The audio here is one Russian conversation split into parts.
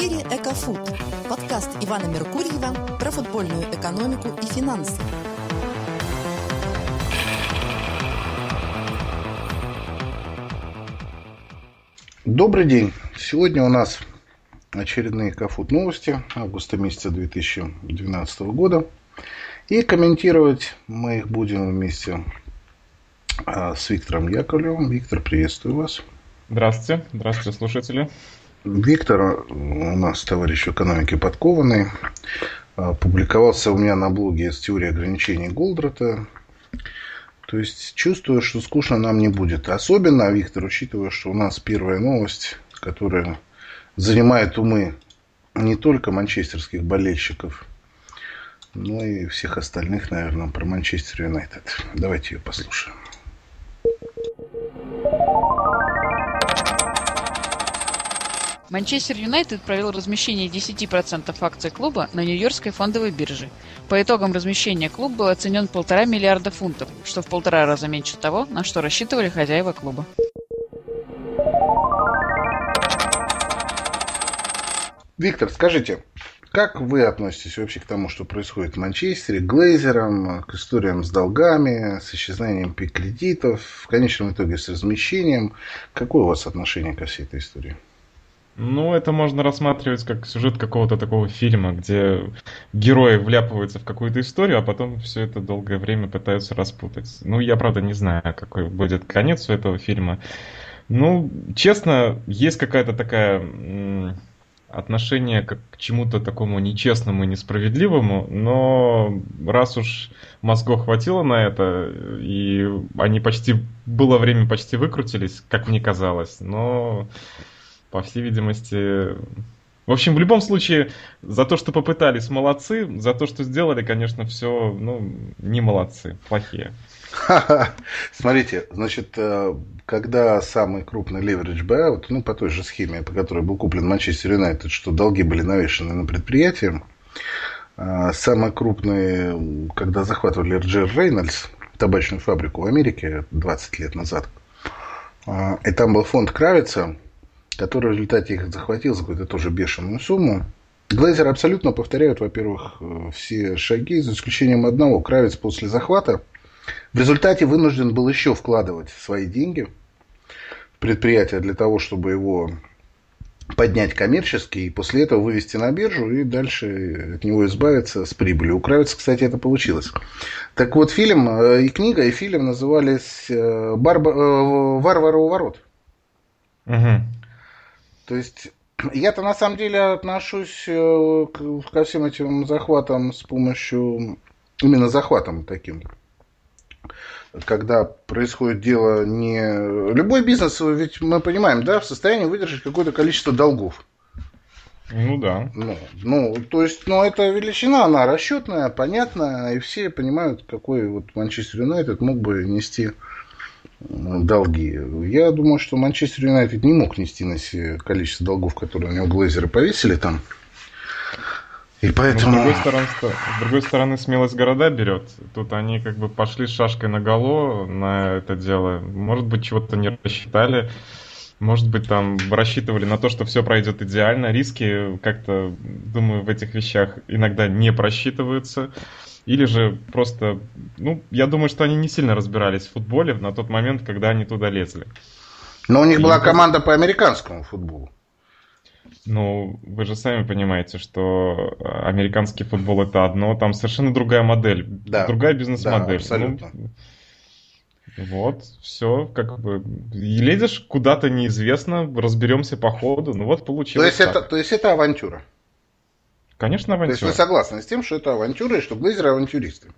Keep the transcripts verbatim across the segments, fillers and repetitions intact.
эфире «Экофуд» – подкаст Ивана Меркурьева про футбольную экономику и финансы. Добрый день. Сегодня у нас очередные «Экофуд» новости августа месяца две тысячи двенадцатого года. И комментировать мы их будем вместе с Виктором Яковлевым. Виктор, приветствую вас. Здравствуйте. Здравствуйте, слушатели. Виктор у нас товарищ в экономике подкованный. Публиковался у меня на блоге с теорией ограничений Голдрата. То есть чувствую, что скучно нам не будет. Особенно, Виктор, учитывая, что у нас первая новость, которая занимает умы не только манчестерских болельщиков, но и всех остальных, наверное, про Манчестер Юнайтед. Давайте ее послушаем. Манчестер Юнайтед провел размещение десять процентов акций клуба на Нью-Йоркской фондовой бирже. По итогам размещения клуб был оценен в полтора миллиарда фунтов, что в полтора раза меньше того, на что рассчитывали хозяева клуба. Виктор, скажите, как вы относитесь вообще к тому, что происходит в Манчестере, к Глейзерам, к историям с долгами, с исчезновением кредитов, в конечном итоге с размещением? Какое у вас отношение ко всей этой истории? Ну, это можно рассматривать как сюжет какого-то такого фильма, где герои вляпываются в какую-то историю, а потом все это долгое время пытаются распутать. Ну, я, правда, не знаю, какой будет конец у этого фильма. Ну, честно, есть какая-то такая м- отношение как к чему-то такому нечестному и несправедливому, но раз уж мозгов хватило на это, и они почти, было время почти выкрутились, как мне казалось, но... По всей видимости... В общем, в любом случае, за то, что попытались, молодцы. За то, что сделали, конечно, все, ну, не молодцы, плохие. Смотрите, значит, когда самый крупный leverage buyout, ну, по той же схеме, по которой был куплен Манчестер Юнайтед, что долги были навешаны на предприятие, самый крупный, когда захватывали эр джей Reynolds, табачную фабрику в Америке двадцать лет назад, и там был фонд Кравица, который в результате их захватил за какую-то тоже бешеную сумму. Глейзеры абсолютно повторяют, во-первых, все шаги, за исключением одного. Кравиц после захвата в результате вынужден был еще вкладывать свои деньги в предприятие для того, чтобы его поднять коммерчески и после этого вывести на биржу и дальше от него избавиться с прибылью. У Кравица, кстати, это получилось. Так вот, фильм и книга, и фильм назывались «Барба... «Варвары у ворот». Угу. То есть, я-то на самом деле отношусь ко всем этим захватам с помощью, именно захватом таким, когда происходит дело не... Любой бизнес, ведь мы понимаем, да, в состоянии выдержать какое-то количество долгов. Ну да. Ну, ну, то есть, ну, эта величина, она расчетная, понятная, и все понимают, какой вот Манчестер Юнайтед мог бы нести долги. Я думаю, что Манчестер Юнайтед не мог нести на себе количество долгов, которые у него Глейзеры повесили там. И поэтому... Но с другой стороны, с другой стороны, смелость города берет. Тут они как бы пошли с шашкой наголо на это дело. Может быть, чего-то не рассчитали. Может быть, там рассчитывали на то, что все пройдет идеально. Риски, как-то, думаю, в этих вещах иногда не просчитываются. Или же просто, ну, я думаю, что они не сильно разбирались в футболе на тот момент, когда они туда лезли. Но у них И была это... команда по американскому футболу. Ну, вы же сами понимаете, что американский футбол это одно, там совершенно другая модель, да, другая бизнес-модель. Да, абсолютно. Ну, вот, все, как бы, и лезешь куда-то неизвестно, разберемся по ходу, ну вот получилось. То есть, это, то есть это авантюра? Конечно, авантюра. То есть вы согласны с тем, что это авантюра и что Глейзеры авантюристы?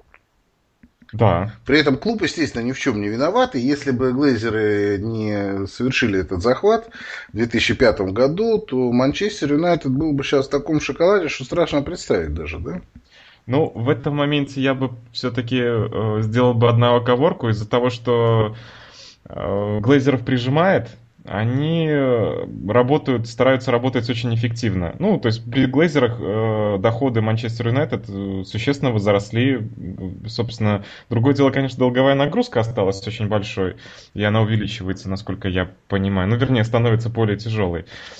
Да. При этом клуб, естественно, ни в чем не виноват. И если бы Глейзеры не совершили этот захват в две тысячи пятом году, то Манчестер Юнайтед был бы сейчас в таком шоколаде, что страшно представить даже, да? Ну, в этом моменте я бы все-таки э, сделал бы одну оговорку из-за того, что э, Глейзеров прижимает. Они работают, стараются работать очень эффективно. Ну, то есть при Глейзерах э, доходы Манчестер Юнайтед существенно возросли. Собственно, другое дело, конечно, долговая нагрузка осталась очень большой, и она увеличивается, насколько я понимаю. Ну, вернее, становится более тяжелой.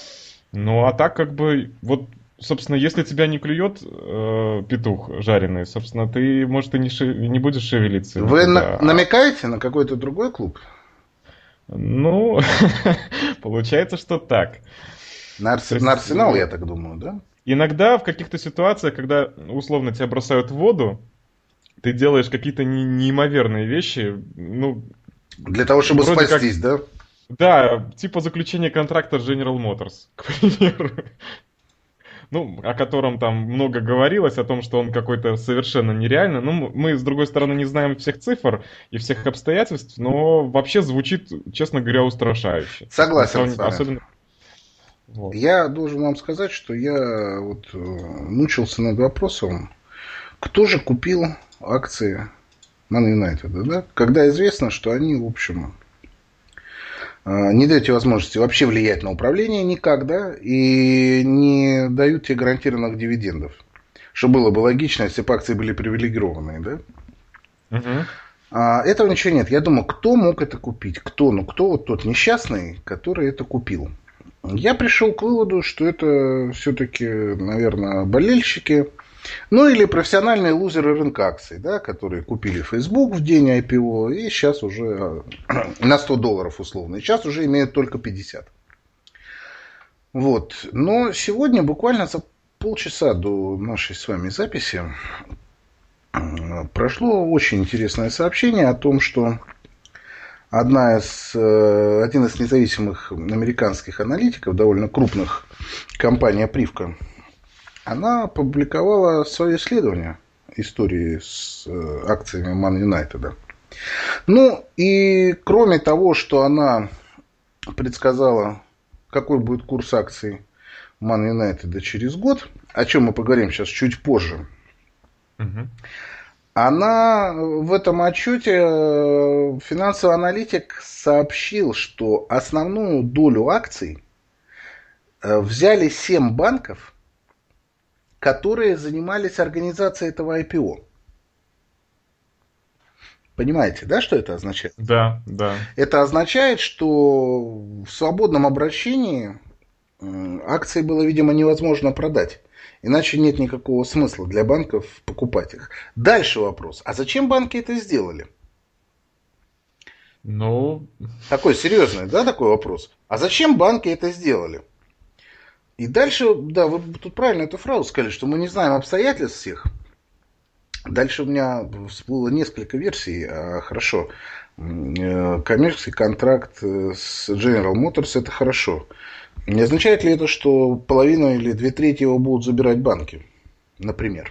Ну, а так как бы, вот, собственно, если тебя не клюет э, петух жареный, собственно, ты, может, и не, ши- не будешь шевелиться Вы никуда. на- намекаете на какой-то другой клуб? Ну, получается, что так. На, Арс- То есть, на Арсенал, э, я так думаю, да? иногда в каких-то ситуациях, когда условно тебя бросают в воду, ты делаешь какие-то не- неимоверные вещи, ну, Для того, чтобы вроде как, спастись, да? да, типа заключение контракта с General Motors, к примеру. Ну, о котором там много говорилось, о том, что он какой-то совершенно нереальный. Ну, мы, с другой стороны, не знаем всех цифр и всех обстоятельств, но вообще звучит, честно говоря, устрашающе. Согласен Сравни- с вами. Особенно... Вот. Я должен вам сказать, что я вот э, мучился над вопросом, кто же купил акции Man United, да? Когда известно, что они, в общем, э, не дают тебе возможности вообще влиять на управление никак, да, и не дают тебе гарантированных дивидендов. Что было бы логично, если бы акции были привилегированные, да? Мгм. А этого ничего нет. Я думаю, кто мог это купить? Кто? Ну, кто вот тот несчастный, который это купил? Я пришел к выводу, что это все-таки, наверное, болельщики, ну или профессиональные лузеры рынка акций, да, которые купили Facebook в день ай пи о и сейчас уже на сто долларов условно, и сейчас уже имеют только пятьдесят. Вот. Но сегодня буквально за полчаса до нашей с вами записи прошло очень интересное сообщение о том, что одна из, один из независимых американских аналитиков, довольно крупных, компания Привка, она опубликовала свое исследование истории с акциями Man United. Ну, и кроме того, что она предсказала, какой будет курс акций Man United через год, о чем мы поговорим сейчас чуть позже, Мгм. она в этом отчете, финансовый аналитик сообщил, что основную долю акций взяли семь банков, которые занимались организацией этого ай пи о. Понимаете, да, что это означает? Да, да. Это означает, что в свободном обращении акции было, видимо, невозможно продать. Иначе нет никакого смысла для банков покупать их. Дальше вопрос. А зачем банки это сделали? Ну, Такой серьезный, да, такой вопрос. А зачем банки это сделали? И дальше, да, вы тут правильно эту фразу сказали, что мы не знаем обстоятельств всех. Дальше у меня всплыло несколько версий. А, хорошо, коммерческий контракт с General Motors — это хорошо. Не означает ли это, что половину или две трети его будут забирать банки, например,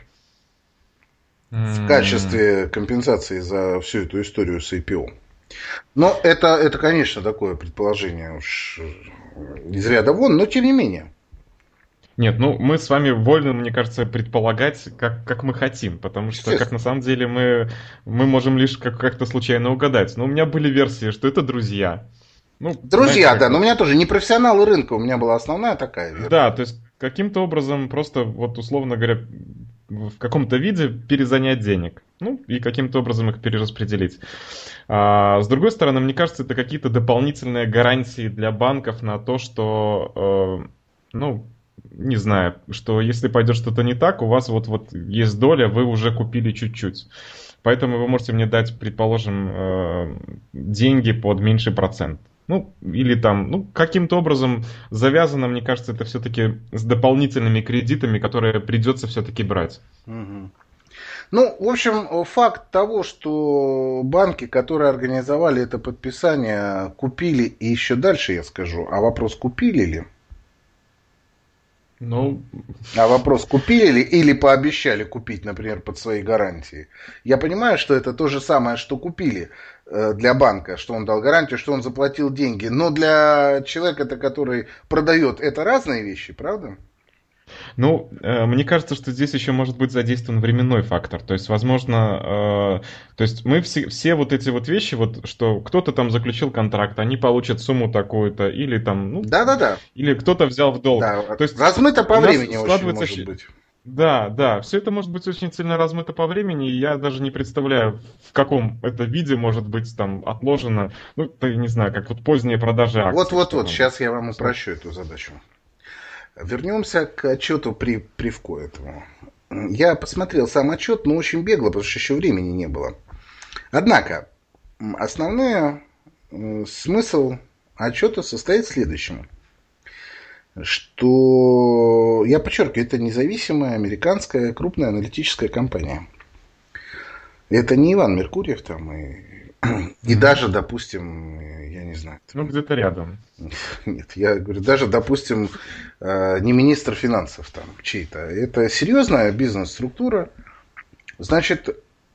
в качестве компенсации за всю эту историю с ай пи о? Но это, это, конечно, такое предположение уж из ряда вон, но тем не менее. нет, ну мы с вами вольны, мне кажется, предполагать, как, как мы хотим, потому что, как Естественно. на самом деле, мы, мы можем лишь как- как-то случайно угадать. Но у меня были версии, что это друзья. Ну, Друзья, знаете, как да, но вот- у меня тоже не профессионалы рынка, у меня была основная такая версия. Да, то есть каким-то образом просто, вот условно говоря, в каком-то виде перезанять денег. Ну, и каким-то образом их перераспределить. А, с другой стороны, мне кажется, это какие-то дополнительные гарантии для банков на то, что, э, ну, не знаю, что если пойдет что-то не так, у вас вот, вот есть доля, вы уже купили чуть-чуть. Поэтому вы можете мне дать, предположим, э, деньги под меньший процент. Ну, или там, ну, каким-то образом завязано, мне кажется, это все-таки с дополнительными кредитами, которые придется все-таки брать. Мгм. Ну, в общем, факт того, что банки, которые организовали это подписание, купили, и еще дальше я скажу, а вопрос, купили ли? Ну, А вопрос, купили ли или пообещали купить, например, под свои гарантии. Я понимаю, что это то же самое, что купили э, для банка, что он дал гарантию, что он заплатил деньги. Но для человека, который продает, это разные вещи, правда? ну, э, мне кажется, что здесь еще может быть задействован временной фактор. То есть, возможно, э, то есть мы все, все вот эти вот вещи, вот, что кто-то там заключил контракт, они получат сумму такую-то, или там, ну, Да-да-да. или кто-то взял в долг. Да. То есть Размыто по у нас времени очень складывается может щ- быть. Да, да, все это может быть очень сильно размыто по времени, и я даже не представляю, в каком это виде может быть там отложено, ну, это, не знаю, как вот поздние продажи акций. Вот-вот-вот, скажем. сейчас я вам упрощу эту задачу. Вернемся к отчету при Привко этому. Я посмотрел сам отчет, но очень бегло, потому что еще времени не было. Однако, основной смысл отчета состоит в следующем. Что, я подчеркиваю, это независимая американская крупная аналитическая компания. Это не Иван Меркурьев там и, и даже, допустим, я не знаю. Ну, где-то рядом. Нет, я говорю, даже, допустим, не министр финансов там чей-то. Это серьезная бизнес-структура. Значит,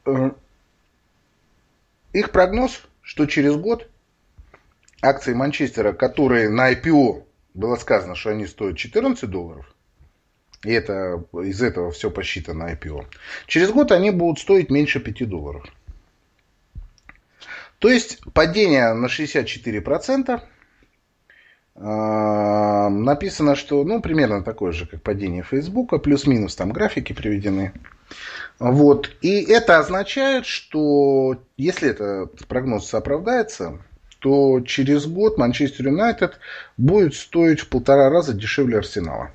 их прогноз, что через год акции Манчестера, которые на ай пи о было сказано, что они стоят четырнадцать долларов, и это, из этого все посчитано ай пи о, через год они будут стоить меньше пяти долларов. То есть падение на шестьдесят четыре процента. Э, написано, что ну, примерно такое же, как падение Фейсбука, плюс-минус там графики приведены. Вот. И это означает, что если этот прогноз оправдается, то через год Манчестер Юнайтед будет стоить в полтора раза дешевле Арсенала.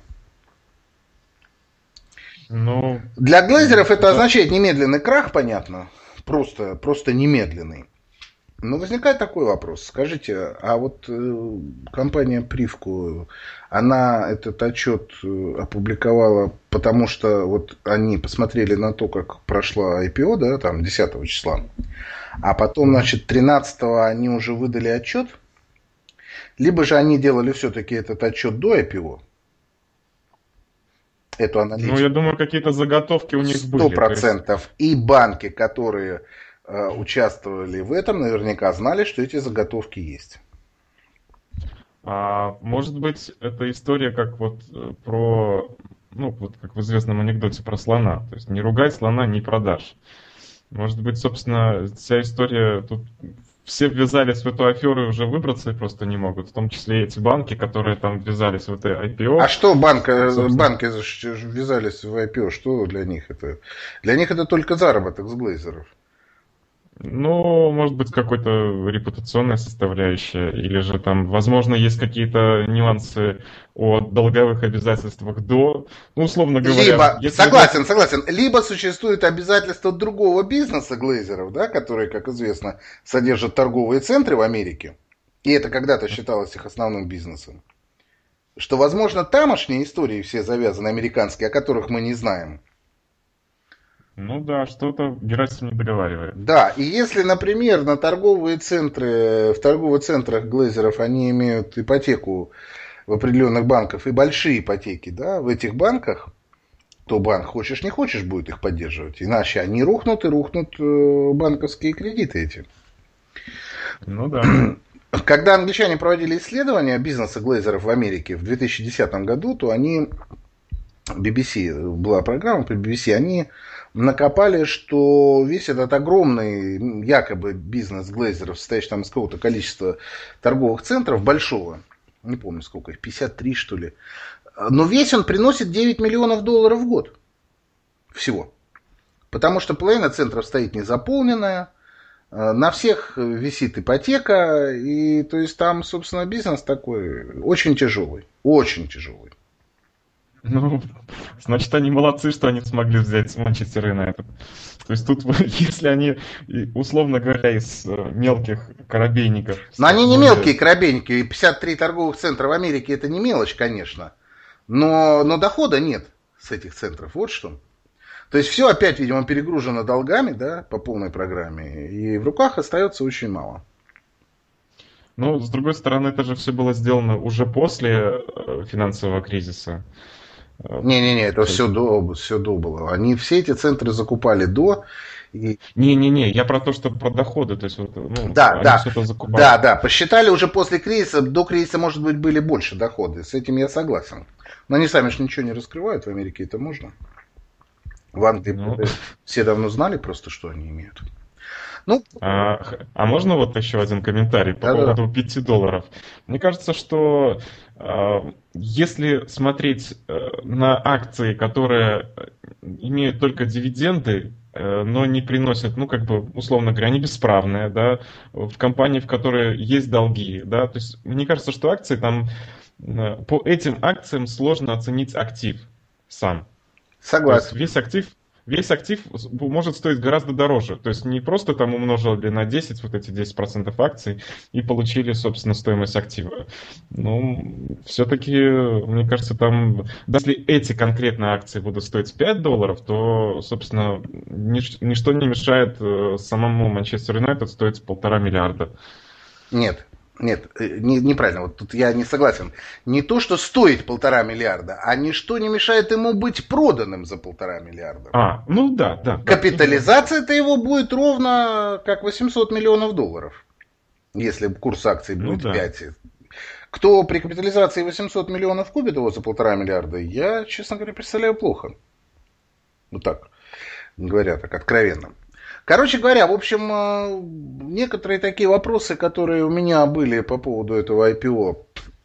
Ну, Для глейзеров это означает немедленный крах, понятно. Просто, просто немедленный. Но возникает такой вопрос. Скажите, а вот э, компания Привко, она этот отчет опубликовала, потому что вот они посмотрели на то, как прошла ай пи о, да, там десятого числа. А потом, значит, тринадцатого они уже выдали отчет. Либо же они делали все-таки этот отчет до ай пи о. Эту аналитику. Ну, я думаю, какие-то заготовки у них были. Сто процентов. И банки, которые э, участвовали в этом, наверняка знали, что эти заготовки есть. А, может быть, это история как вот про, ну, вот как в известном анекдоте про слона. То есть не ругай слона, не продашь. Может быть, собственно, вся история тут все ввязались в эту аферу и уже выбраться просто не могут. В том числе и эти банки, которые там ввязались в это ай пи о. А что банка, банки ввязались в ай пи о? Что для них это? Для них это только заработок с глейзеров. Ну, может быть, какой-то репутационная составляющая, или же там, возможно, есть какие-то нюансы о долговых обязательствах до, ну, условно говоря... Либо, если согласен, согласен, либо существует обязательство другого бизнеса глейзеров, да, которые, как известно, содержат торговые центры в Америке, и это когда-то считалось их основным бизнесом, что, возможно, тамошние истории все завязаны, американские, о которых мы не знаем. Ну да, что-то Герасим не договаривает. Да, и если, например, на торговые центры, в торговых центрах глейзеров они имеют ипотеку в определенных банках и большие ипотеки, да, в этих банках, то банк, хочешь не хочешь, будет их поддерживать. Иначе они рухнут и рухнут банковские кредиты эти. Ну да. Когда англичане проводили исследования бизнеса глейзеров в Америке в две тысячи десятом году, то они, би би си, была программа по би би си, они накопали, что весь этот огромный якобы бизнес глейзеров, состоящий там из какого-то количества торговых центров, большого, не помню сколько их, пятьдесят три что ли, но весь он приносит девять миллионов долларов в год всего. Потому что половина центров стоит незаполненная, на всех висит ипотека, и то есть там, собственно, бизнес такой очень тяжелый, очень тяжелый. Ну, значит, они молодцы, что они смогли взять Манчестер Юнайтед. То есть тут, если они, условно говоря, из мелких корабейников... Но они не мелкие корабейники, и пятьдесят три торговых центра в Америке это не мелочь, конечно. Но, но дохода нет с этих центров, вот что. То есть все опять, видимо, перегружено долгами, да, по полной программе, и в руках остается очень мало. Ну, с другой стороны, это же все было сделано уже после финансового кризиса. Не-не-не, это все до, все до было. Они все эти центры закупали до. И... Не-не-не, я про то, что про доходы. То есть, вот, ну, да, они да, что-то закупали. да, да, посчитали уже после кризиса, до кризиса, может быть, были больше доходы. С этим я согласен. Но они сами же ничего не раскрывают, в Америке это можно. В Англии ну... все давно знали просто, что они имеют. Ну, а, а можно вот еще один комментарий по да, поводу да. пяти долларов? Мне кажется, что э, если смотреть э, на акции, которые имеют только дивиденды, но не приносят, ну, как бы, условно говоря, они бесправные, да, в компании, в которой есть долги, да, то есть мне кажется, что акции там, по этим акциям сложно оценить актив сам. Согласен. То есть весь актив, весь актив может стоить гораздо дороже. То есть не просто там умножили на десять вот эти десять процентов акций и получили, собственно, стоимость актива. Ну, все-таки, мне кажется, там, если эти конкретные акции будут стоить пять долларов, то, собственно, нич- ничто не мешает самому Манчестер Юнайтед стоить полтора миллиарда. Нет. Нет, не, неправильно, вот тут я не согласен. Не то, что стоит полтора миллиарда, а ничто не мешает ему быть проданным за полтора миллиарда. А, ну да, да. Капитализация-то его будет ровно как восемьсот миллионов долларов, если курс акций будет ну, да. пять. Кто при капитализации восемьсот миллионов купит его за полтора миллиарда, я, честно говоря, представляю плохо. Вот так, говоря так откровенно. Короче говоря, в общем, некоторые такие вопросы, которые у меня были по поводу этого ай пи о,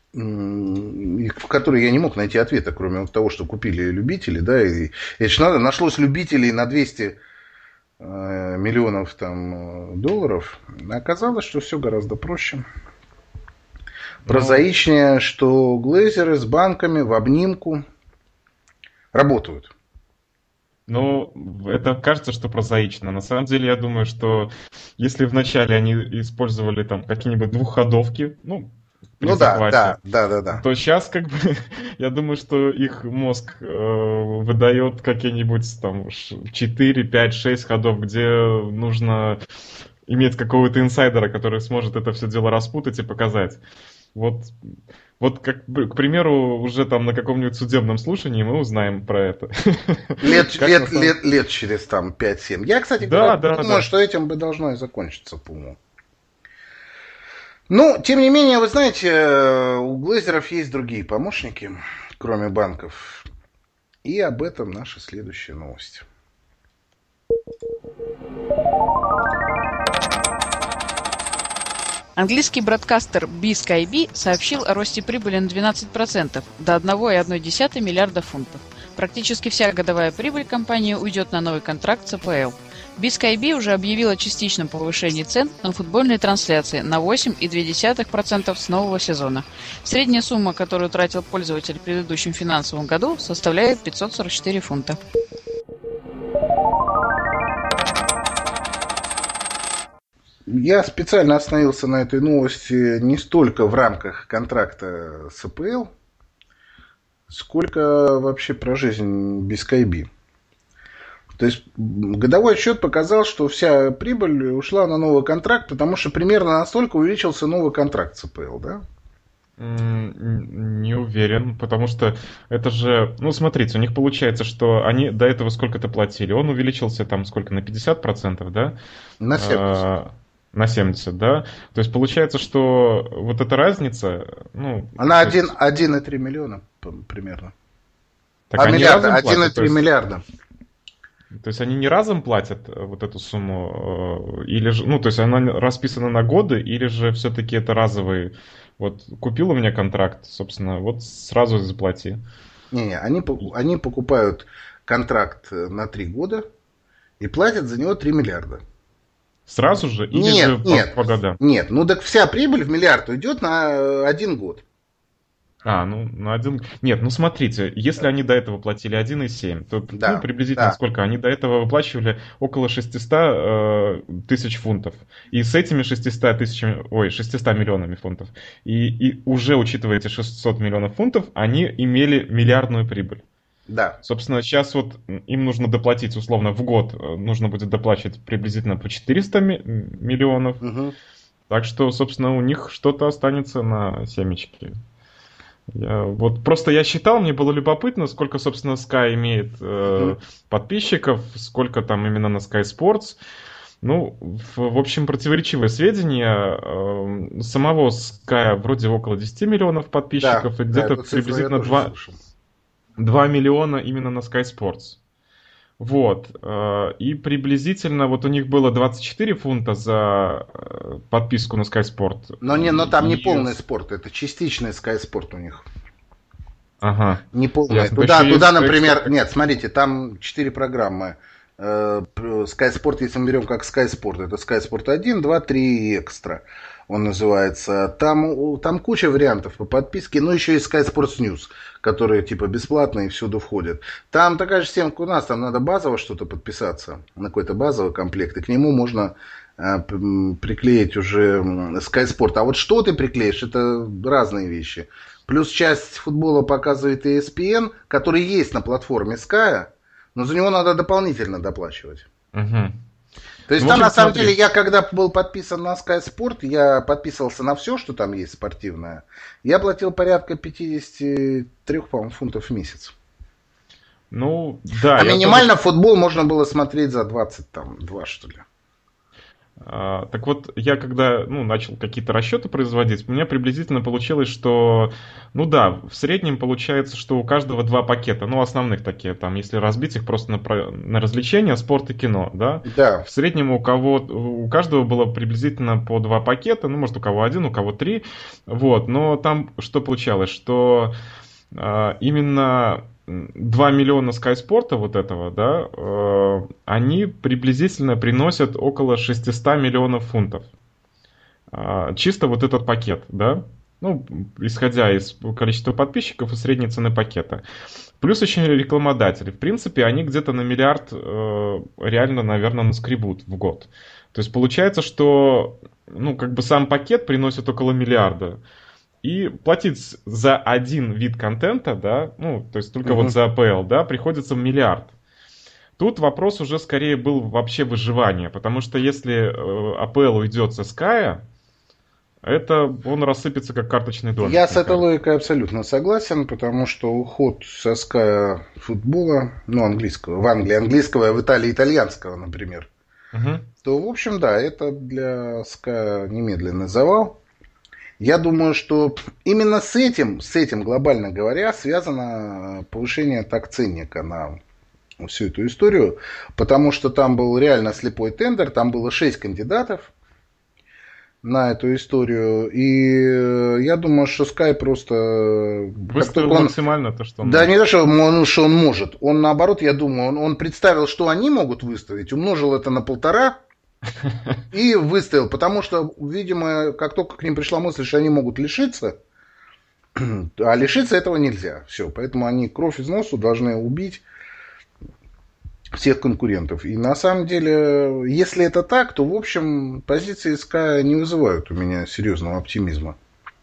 в которые я не мог найти ответа, кроме того, что купили любители, да, и это надо, нашлось любителей на двести миллионов там, долларов, оказалось, что все гораздо проще. Прозаичнее, что глейзеры с банками в обнимку работают. Ну, это кажется, что прозаично. На самом деле, я думаю, что если вначале они использовали там какие-нибудь двухходовки, ну, при ну захвате, да, да, да, да, то сейчас, как бы, я думаю, что их мозг э, выдает какие-нибудь там четыре, пять, шесть ходов, где нужно иметь какого-то инсайдера, который сможет это все дело распутать и показать. Вот, вот как, к примеру, уже там на каком-нибудь судебном слушании мы узнаем про это. Лет, лет, самом... лет, лет через там пять-семь. Я, кстати, да, говоря, да, думаю, да. что этим бы должно и закончиться, по-моему. Ну, тем не менее, вы знаете, у глейзеров есть другие помощники, кроме банков. И об этом наша следующая новость. Английский бродкастер би скай би сообщил о росте прибыли на двенадцать процентов до один целых одна десятая миллиарда фунтов. Практически вся годовая прибыль компании уйдет на новый контракт с а пэ эл. би скай би уже объявил о частичном повышении цен на футбольные трансляции на восемь целых две десятых процента с нового сезона. Средняя сумма, которую тратил пользователь в предыдущем финансовом году, составляет пятьсот сорок четыре фунта. Я специально остановился на этой новости не столько в рамках контракта с а пэ эл, сколько вообще про жизнь би скай би. То есть годовой отчет показал, что вся прибыль ушла на новый контракт, потому что примерно настолько увеличился новый контракт с а пэ эл, да? Не уверен, потому что это же... Ну, смотрите, у них получается, что они до этого сколько-то платили. Он увеличился там сколько, на пятьдесят процентов, да? На семьдесят процентов. А, на семьдесят, да? То есть получается, что вот эта разница... Ну, она один есть... целых три миллиона примерно. Так а миллиарда, один целых три есть... миллиарда. То есть они не разом платят вот эту сумму, или же, ну, то есть она расписана на годы, или же все-таки это разовый, вот купил у меня контракт, собственно, вот сразу заплати. Не-не, они, они покупают контракт на три года и платят за него три миллиарда. Сразу же? Или нет, же нет, по, по годам? Нет, ну так вся прибыль в миллиард уйдет на один год. А, ну, на один... Нет, ну смотрите, если да. они до этого платили один целых семь десятых, то да, ну, приблизительно да. сколько? Они до этого выплачивали около шестьсот э, тысяч фунтов. И с этими шестьюстами тысячами, ой, шестьюстами миллионами фунтов, и, и уже учитывая эти шестьсот миллионов фунтов, они имели миллиардную прибыль. Да. Собственно, сейчас вот им нужно доплатить, условно, в год нужно будет доплачивать приблизительно по четыреста миллионов. Угу. Так что, собственно, у них что-то останется на семечке. Я, вот просто я считал, мне было любопытно, сколько, собственно, Sky имеет э, mm-hmm. подписчиков, сколько там именно на Sky Sports. Ну, в, в общем, противоречивые сведения. Э, самого Sky вроде около десять миллионов подписчиков, да, и где-то да, приблизительно два, два миллиона именно на Sky Sports. Вот. И приблизительно вот у них было двадцать четыре фунта за подписку на Sky Sport. Но, не, но там и... не полный спорт, это частичный Sky Sport у них. Ага. Не полный. Ясно. Туда, туда например, Sky... нет, смотрите, там четыре программы. Sky Sport, если мы берем как Sky Sport, это Sky Sport один, два, три и Extra. Он называется. Там, там куча вариантов по подписке, но еще и Sky Sports News, которые типа бесплатные и всюду входят. Там такая же система, как у нас, там надо базово что-то подписаться, на какой-то базовый комплект, и к нему можно э, приклеить уже Sky Sport. А вот что ты приклеишь, это разные вещи. Плюс часть футбола показывает и эс пи эн, который есть на платформе Sky, но за него надо дополнительно доплачивать. Угу. То есть ну, там, на самом смотри. деле, я когда был подписан на Sky Sport, я подписывался на все, что там есть спортивное. Я платил порядка пятьдесят три, по-моему, фунтов в месяц. Ну, да. А минимально тоже... футбол можно было смотреть за двадцать два, что ли. А, так вот, я когда ну, начал какие-то расчеты производить, у меня приблизительно получилось, что, ну да, в среднем получается, что у каждого два пакета, ну, основных такие, там, если разбить их просто на, на развлечения, спорт и кино, да? Да. В среднем у кого, у каждого было приблизительно по два пакета, ну, может, у кого один, у кого три, вот, но там что получалось, что а, именно... два миллиона Sky Sport вот этого, да, э, они приблизительно приносят около шестьсот миллионов фунтов. Э, чисто вот этот пакет, да, ну, исходя из количества подписчиков и средней цены пакета. Плюс еще рекламодатели. В принципе, они где-то на миллиард э, реально, наверное, наскребут в год. То есть получается, что, ну, как бы сам пакет приносит около миллиарда. И платить за один вид контента, да, ну, то есть только uh-huh. вот за эй пи эл, да, приходится миллиард. Тут вопрос уже скорее был вообще выживания, потому что если э, эй пи эл уйдет со Sky, это он рассыпется как карточный домик. Я с этой логикой абсолютно согласен, потому что уход со Sky футбола, ну, английского, в Англии английского, а в Италии итальянского, например, uh-huh. то, в общем, да, это для Sky немедленный завал. Я думаю, что именно с этим, с этим, глобально говоря, связано повышение так ценника на всю эту историю, потому что там был реально слепой тендер, там было шесть кандидатов на эту историю, и я думаю, что Sky просто... Выставил он, максимально то, что он Да, может. не то, что он, что он может, он наоборот, я думаю, он, он представил, что они могут выставить, умножил это на полтора, и выставил, потому что, видимо, как только к ним пришла мысль, что они могут лишиться, а лишиться этого нельзя. Все, поэтому они кровь из носу должны убить всех конкурентов. И на самом деле, если это так, то, в общем, позиции Sky не вызывают у меня серьезного оптимизма.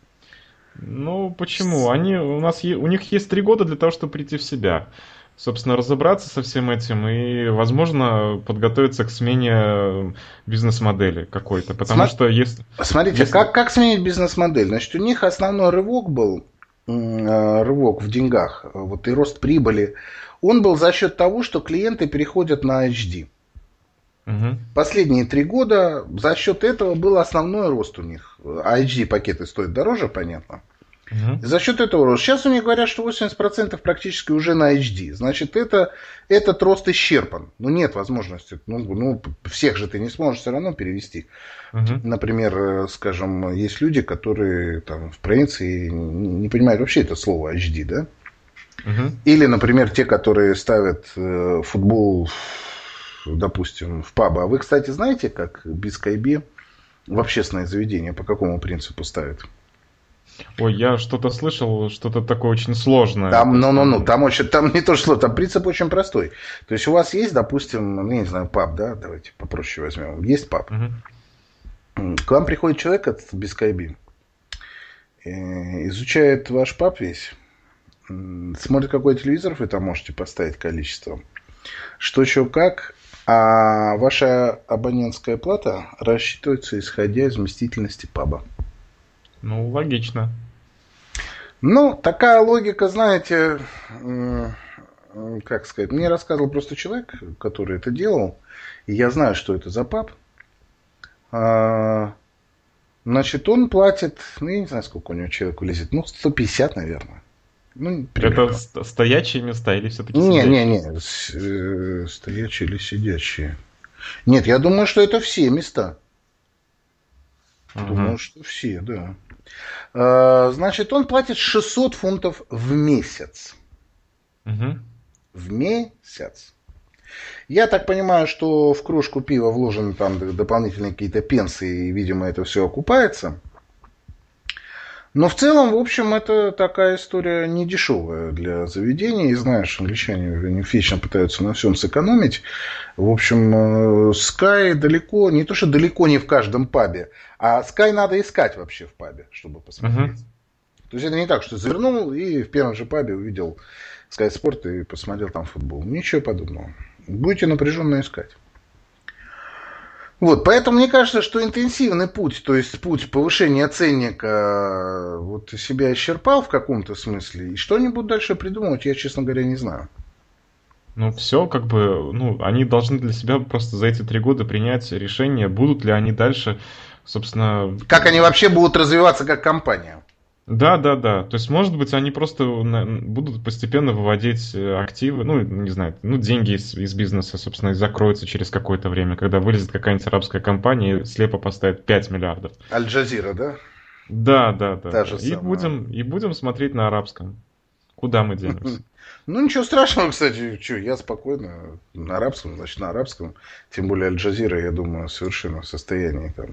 Ну, почему? Они, у, нас, у них есть три года для того, чтобы прийти в себя. Собственно, разобраться со всем этим и, возможно, подготовиться к смене бизнес-модели какой-то. Потому Сма- что если... Смотрите, если... Как, как сменить бизнес-модель? Значит, у них основной рывок был, э, рывок в деньгах, вот и рост прибыли, он был за счет того, что клиенты переходят на эйч ди. Угу. Последние три года за счет этого был основной рост у них. А эйч ди-пакеты стоят дороже, понятно. Uh-huh. За счет этого роста. Сейчас у них говорят, что восемьдесят процентов практически уже на эйч ди. Значит, это, этот рост исчерпан. Ну, нет возможности. Ну, ну, всех же ты не сможешь все равно перевести. Uh-huh. Например, скажем, есть люди, которые там, в провинции не понимают вообще это слово эйч ди, да? Uh-huh. Или, например, те, которые ставят э, футбол, допустим, в пабы. А вы, кстати, знаете, как BSkyB в общественное заведение по какому принципу ставят? Ой, я что-то слышал, что-то такое очень сложное. Там, ну, ну, ну, там, очень, там не то, что там принцип очень простой. То есть у вас есть, допустим, ну, я не знаю, паб, да, давайте попроще возьмем. Есть паб. Угу. К вам приходит человек от BSkyB, изучает ваш паб весь, смотрит, какой телевизор вы там можете поставить количество, что, что, как, а ваша абонентская плата рассчитывается исходя из вместительности паба. Ну, логично. Ну, такая логика, знаете, как сказать, мне рассказывал просто человек, который это делал, и я знаю, что это за паб. Значит, он платит, ну, я не знаю, сколько у него человек влезет, ну, сто пятьдесят, наверное. Ну, это стоячие места или все-таки не, сидячие? Не, не, не, стоячие или сидячие. Нет, я думаю, что это все места. Uh-huh. Думаю, что все, да. Значит, он платит шестьсот фунтов в месяц. Uh-huh. В месяц. Я так понимаю, что в кружку пива вложены там дополнительные какие-то пенсы, и, видимо, это все окупается. Но в целом, в общем, это такая история не дешевая для заведений. И знаешь, англичане они вечно пытаются на всем сэкономить. В общем, Sky далеко, не то что далеко не в каждом пабе, а Sky надо искать вообще в пабе, чтобы посмотреть. Uh-huh. То есть это не так, что завернул и в первом же пабе увидел Sky Sport и посмотрел там футбол. Ничего подобного. Будете напряженно искать. Вот, поэтому мне кажется, что интенсивный путь, то есть путь повышения ценника, вот себя исчерпал в каком-то смысле. И что они будут дальше придумывать, я, честно говоря, не знаю. Ну, все, как бы, ну, они должны для себя просто за эти три года принять решение, будут ли они дальше, собственно... Как они вообще будут развиваться как компания. Да, да, да. То есть, может быть, они просто будут постепенно выводить активы, ну, не знаю, ну, деньги из, из бизнеса, собственно, и закроются через какое-то время, когда вылезет какая-нибудь арабская компания и слепо поставит пять миллиардов. Аль-Джазира, да? Да, да, да. Та же и, будем, и будем смотреть на арабском. Куда мы денемся? Ну, ничего страшного, кстати, что, я спокойно на арабском, значит, на арабском. Тем более Аль-Джазира, я думаю, совершенно в состоянии там...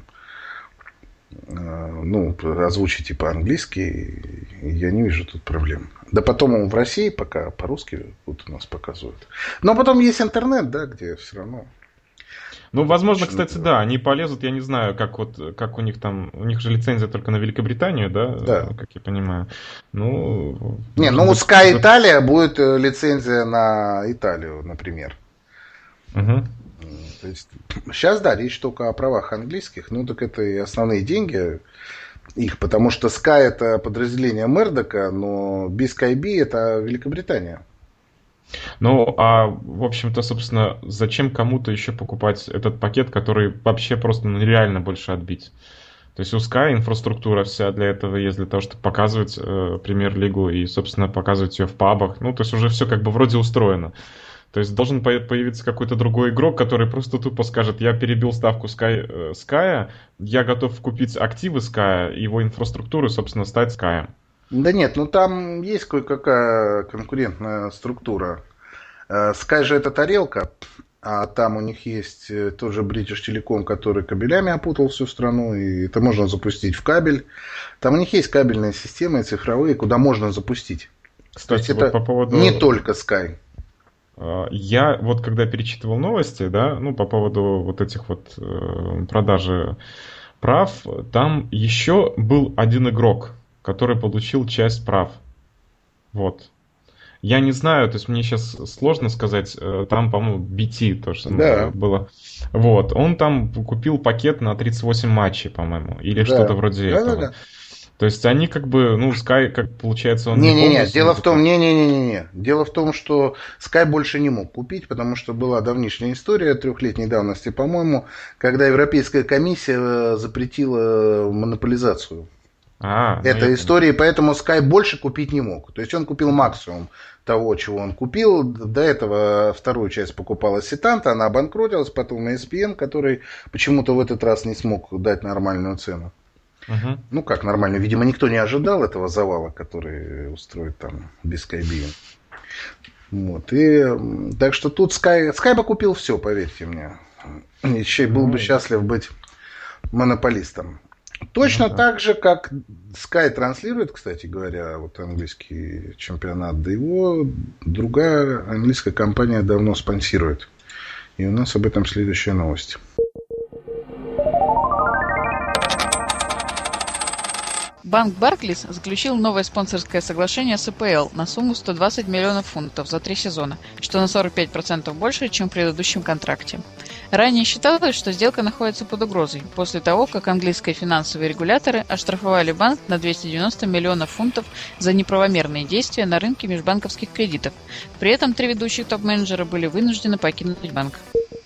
ну, озвучить и по-английски, я не вижу тут проблем. Да потом в России пока по-русски вот у нас показывают. Но потом есть интернет, да, где все равно. Ну, возможно, кстати, да, они полезут, я не знаю, как вот, как у них там, у них же лицензия только на Великобританию, да, да. Как я понимаю. Ну, не, ну у Sky Italia будет лицензия на Италию, например. Угу. То есть, сейчас, да, речь только о правах английских, ну, так это и основные деньги их, потому что Sky это подразделение Мердока, но без Sky Би это Великобритания. Ну, а, в общем-то, собственно, зачем кому-то еще покупать этот пакет, который вообще просто нереально больше отбить? То есть у Sky инфраструктура вся для этого есть, для того, чтобы показывать э, премьер-лигу и, собственно, показывать ее в пабах. Ну, то есть уже все как бы вроде устроено. То есть должен появиться какой-то другой игрок, который просто тупо скажет: я перебил ставку Sky, Sky, я готов купить активы Sky, его инфраструктуру и, собственно, стать Sky. Да нет, ну там есть кое-какая конкурентная структура. Sky же это тарелка, а там у них есть тоже British Telecom, который кабелями опутал всю страну, и это можно запустить в кабель. Там у них есть кабельные системы цифровые, куда можно запустить. Кстати, вот это по поводу... не только Sky. Я вот когда перечитывал новости, да, ну, по поводу вот этих вот э, продажи прав, там еще был один игрок, который получил часть прав. Вот. Я не знаю, то есть мне сейчас сложно сказать, там, по-моему, би ти тоже да. было. Вот. Он там купил пакет на тридцать восемь матчей, по-моему, или да. что-то вроде да, этого. Да, да. То есть они как бы, ну, Sky, как получается, он... Не-не-не, дело в том, не-не-не-не, дело в том, что Sky больше не мог купить, потому что была давнишняя история трехлетней давности, по-моему, когда Европейская комиссия запретила монополизацию а, этой ну, истории, поэтому Sky больше купить не мог. То есть он купил максимум того, чего он купил. До этого вторую часть покупала Сетанта, она обанкротилась, потом эс пи эн, который почему-то в этот раз не смог дать нормальную цену. Uh-huh. Ну как нормально, видимо, никто не ожидал этого завала, который устроит там без Sky Би. Вот. И, так что тут Sky, Sky бы купил все, поверьте мне. Еще был бы счастлив быть монополистом. Точно uh-huh. так же, как Sky транслирует, кстати говоря, вот английский чемпионат, да его другая английская компания давно спонсирует. И у нас об этом следующая новость. Банк Барклис заключил новое спонсорское соглашение с АПЛ на сумму сто двадцать миллионов фунтов за три сезона, что на сорок пять процентов больше, чем в предыдущем контракте. Ранее считалось, что сделка находится под угрозой, после того, как английские финансовые регуляторы оштрафовали банк на двести девяносто миллионов фунтов за неправомерные действия на рынке межбанковских кредитов. При этом три ведущих топ-менеджера были вынуждены покинуть банк.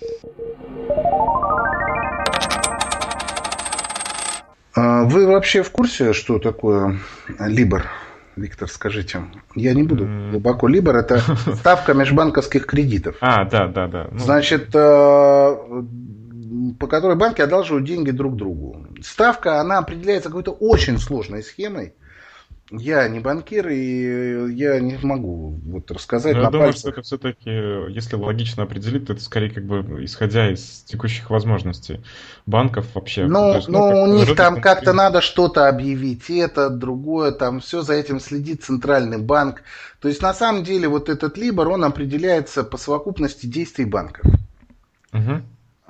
Вы вообще в курсе, что такое Либор? Виктор, скажите. Я не буду глубоко. Либор – это ставка межбанковских кредитов. А, да, да, да. Ну... Значит, по которой банки одалживают деньги друг другу. Ставка, она определяется какой-то очень сложной схемой. Я не банкир, и я не могу вот рассказать Но на я думаю, пальцах. что это все-таки, если логично определить, то это скорее как бы исходя из текущих возможностей банков вообще. То Ну, есть, ну, как у них рынок там как-то конкуренции. надо что-то объявить, это, другое, там все за этим следит центральный банк. То есть, на самом деле, вот этот либор, он определяется по совокупности действий банков. Мгм.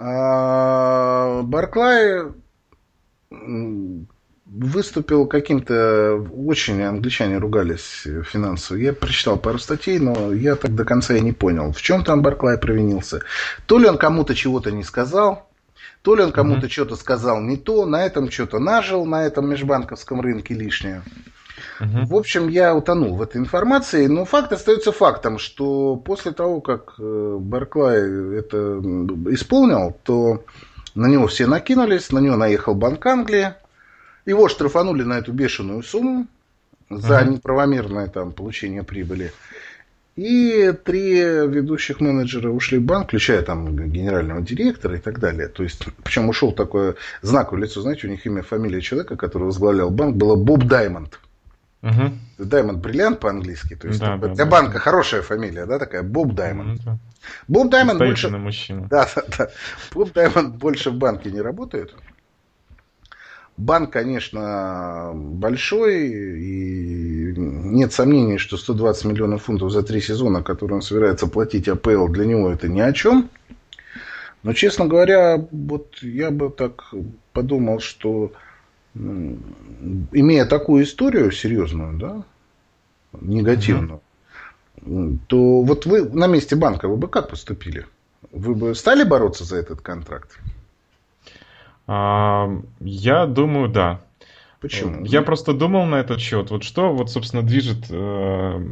А Барклай м, выступил каким-то... Очень англичане ругались финансово. Я прочитал пару статей, но я так до конца и не понял, в чем там Барклай провинился. То ли он кому-то чего-то не сказал, то ли он кому-то Мгм. что-то сказал не то, на этом что-то нажил, на этом межбанковском рынке лишнее. Мгм. В общем, я утонул в этой информации, но факт остается фактом, что после того, как э, Барклай это м, исполнил, то на него все накинулись, на него наехал Банк Англии, его штрафанули на эту бешеную сумму за Мгм. неправомерное там получение прибыли. И три ведущих менеджера ушли в банк, включая там генерального директора и так далее. То есть, причем ушел такое знаковое лицо, знаете, у них имя, фамилия человека, который возглавлял банк, было Боб Даймонд. Мгм. Даймонд бриллиант по-английски, то есть Да, такой, да, для да, банка да. хорошая фамилия, да, такая, Боб Даймонд. Ну, да. Боб Даймонд больше, Представительный мужчина. да, да, да, Боб Даймонд больше в банке не работает. Банк, конечно, большой, и нет сомнений, что сто двадцать миллионов фунтов за три сезона, которые он собирается платить АПЛ, для него это ни о чем. Но, честно говоря, вот я бы так подумал, что м, имея такую историю серьезную, да, негативную, м, то вот вы на месте банка, вы бы как поступили? Вы бы стали бороться за этот контракт? А, я думаю, да. Почему? Я просто думал на этот счет. Вот что, вот, собственно, движет э,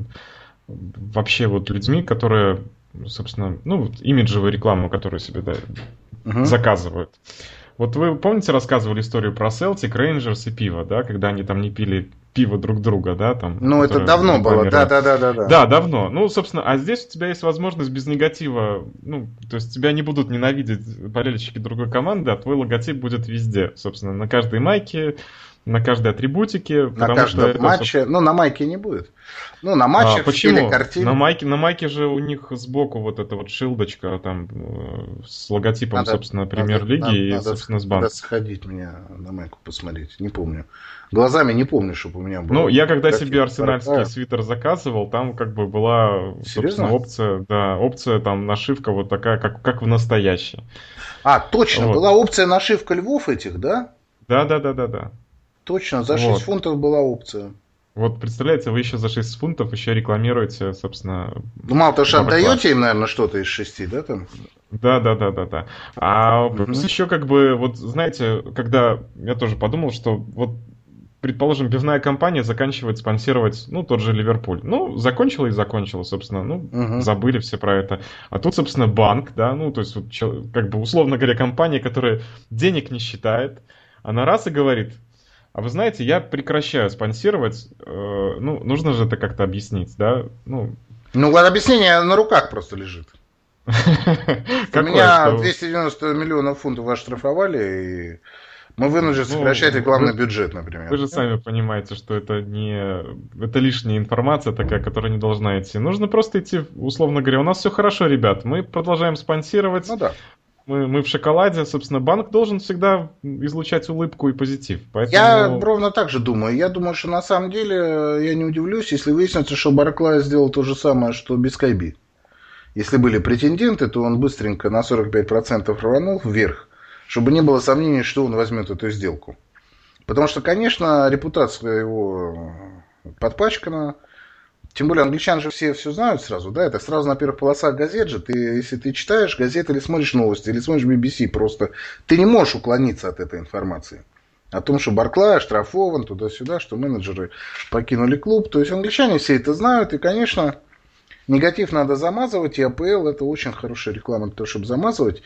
вообще вот людьми, которые, собственно, ну, вот имиджевую рекламу, которую себе да, Мгм. заказывают. Вот вы помните, рассказывали историю про Celtic, Rangers и пиво, да, когда они там не пили пиво друг друга, да, там. Ну, это которое давно было, рекламировали. да, да, да, да, да. Да, давно. Ну, собственно, а здесь у тебя есть возможность без негатива, ну, то есть тебя не будут ненавидеть болельщики другой команды, а твой логотип будет везде, собственно, на каждой майке, на каждой атрибутике. На потому каждом что это, матче. Ну, на майке не будет. Ну, на а, матчах, в стиле почему? картин. На майке, на майке же у них сбоку вот эта вот шилдочка там э, с логотипом, Надо- собственно, надо- премьер-лиги надо- и, надо- собственно, с Надо банка. сходить мне на майку посмотреть. Не помню. Глазами не помню, чтобы у меня было. Ну, я когда какие-то себе арсенальский Барклая. свитер заказывал, там как бы была, собственно, Серьезно? опция, да, опция там нашивка вот такая, как, как в настоящей. А, точно, Вот. была опция нашивка львов этих, да? Да, да, да, да, да. Точно, за Вот. шесть фунтов была опция. Вот представляете, вы еще за шесть фунтов еще рекламируете, собственно. Ну, мало того, что Барклай. отдаете им, наверное, что-то из шести, да, там? Да, да, да, да, да. А плюс Мгм. еще как бы, вот знаете, когда я тоже подумал, что вот, предположим, пивная компания заканчивает спонсировать, ну, тот же Ливерпуль. Ну, закончила и закончила, собственно, ну, Мгм. забыли все про это. А тут, собственно, банк, да, ну, то есть, вот, чел- как бы, условно говоря, компания, которая денег не считает, она раз и говорит, а вы знаете, я прекращаю спонсировать, э, ну, нужно же это как-то объяснить, да, ну, Ну, вот объяснение на руках просто лежит. У какое, меня что- двести девяносто миллионов фунтов оштрафовали, и мы вынуждены Ну, сокращать рекламный вы- бюджет, например. Вы же сами понимаете, что это не... Это лишняя информация такая, которая не должна идти. Нужно просто идти, условно говоря, у нас все хорошо, ребят, мы продолжаем спонсировать, Ну да. мы, мы в шоколаде, собственно, банк должен всегда излучать улыбку и позитив. Поэтому... Я ровно так же думаю. Я думаю, что на самом деле я не удивлюсь, если выяснится, что Барклай сделал то же самое, что Бискайби. Если были претенденты, то он быстренько на сорок пять процентов рванул вверх, чтобы не было сомнений, что он возьмет эту сделку. Потому что, конечно, репутация его подпачкана. Тем более англичане же все все знают сразу, да, это сразу на первых полосах газет же. Ты, если ты читаешь газеты или смотришь новости, или смотришь би би си, просто ты не можешь уклониться от этой информации. О том, что Барклай оштрафован туда-сюда, что менеджеры покинули клуб. То есть англичане все это знают, и, конечно, негатив надо замазывать, и АПЛ это очень хорошая реклама для того, чтобы замазывать.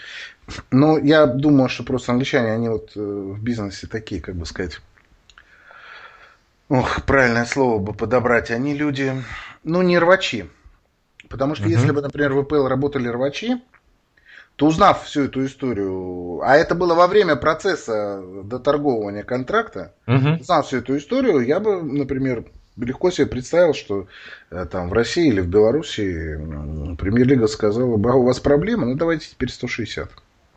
Но я думаю, что просто англичане, они вот э, в бизнесе такие, как бы сказать, ох, правильное слово бы подобрать, они люди, ну, не рвачи. Потому что Мгм. если бы, например, в АПЛ работали рвачи, то узнав всю эту историю, а это было во время процесса доторговывания контракта, Мгм. узнав всю эту историю, я бы, например, легко себе представил, что там в России или в Беларуси премьер-лига сказала, ба, у вас проблемы, ну давайте теперь сто шестьдесят.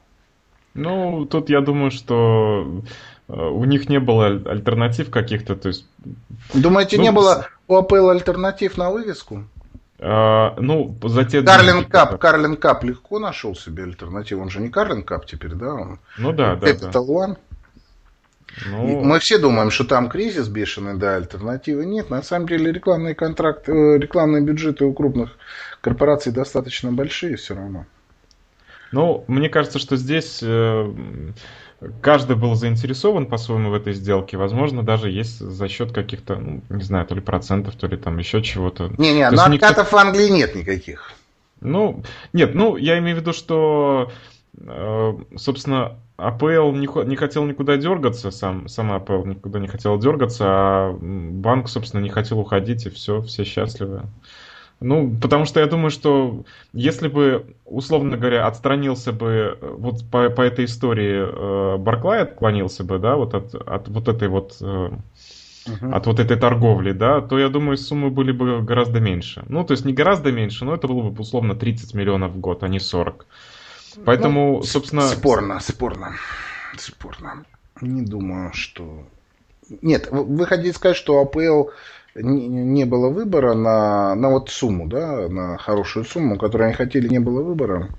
Ну, тут я думаю, что у них не было альтернатив каких-то, то есть... Думаете, ну, не было у АПЛ альтернатив на вывеску? А, ну, за те... Карлин Кап, Карлин Кап легко нашел себе альтернативу, он же не Карлин Кап теперь, да? Он ну да, да, Capital да. One. Ну... Мы все думаем, что там кризис бешеный, да, альтернативы нет. На самом деле рекламные контракты, рекламные бюджеты у крупных корпораций достаточно большие все равно. Ну, мне кажется, что здесь э, каждый был заинтересован по-своему в этой сделке. Возможно, даже есть за счет каких-то, ну, не знаю, то ли процентов, то ли там еще чего-то. Не-не, но откатов никто... в Англии нет никаких. Ну, нет, ну, я имею в виду, что, э, собственно, АПЛ не, не хотел никуда дергаться, сам, сама АПЛ никуда не хотела дергаться, а банк, собственно, не хотел уходить, и все, все счастливы. Ну, потому что я думаю, что если бы, условно говоря, отстранился бы вот по, по этой истории Барклай, отклонился бы, да, вот от, от вот этой вот uh-huh. от вот этой торговли, да, то я думаю, суммы были бы гораздо меньше. Ну, то есть не гораздо меньше, но это было бы условно тридцать миллионов в год, а не сорок. Поэтому, ну, собственно... Спорно, спорно, спорно. Не думаю, что... Нет, вы хотите сказать, что АПЛ... не было выбора на, на вот сумму, да, на хорошую сумму, которую они хотели, не было выбора.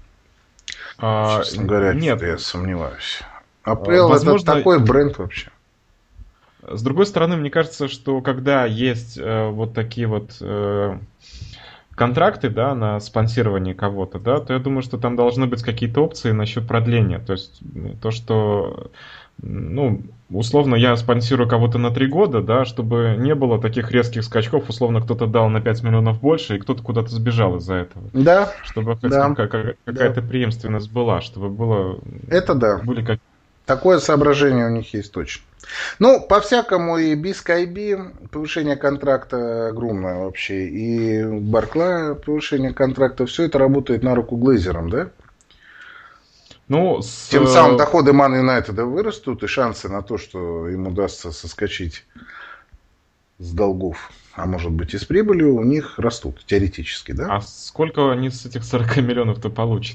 А, Честно говоря, нет, я сомневаюсь. АПЛ возможно, это такой бренд вообще. С другой стороны, мне кажется, что когда есть э, вот такие вот э, контракты, да, на спонсирование кого-то, да, то я думаю, что там должны быть какие-то опции насчет продления. То есть то, что, ну, условно, я спонсирую кого-то на три года, да, чтобы не было таких резких скачков, условно, кто-то дал на пять миллионов больше, и кто-то куда-то сбежал из-за этого. Да. Чтобы да, какая-то да. преемственность была, чтобы было... Это да. Были как... Такое соображение у них есть точно. Ну, по-всякому и би скай би повышение контракта огромное вообще, и Барклай повышение контракта, все это работает на руку Глейзерам, да? Ну, с... Тем самым доходы Ман Юнайтеда вырастут, и шансы на то, что им удастся соскочить с долгов, а может быть и с прибылью, у них растут теоретически, да? А сколько они с этих сорок миллионов-то получат?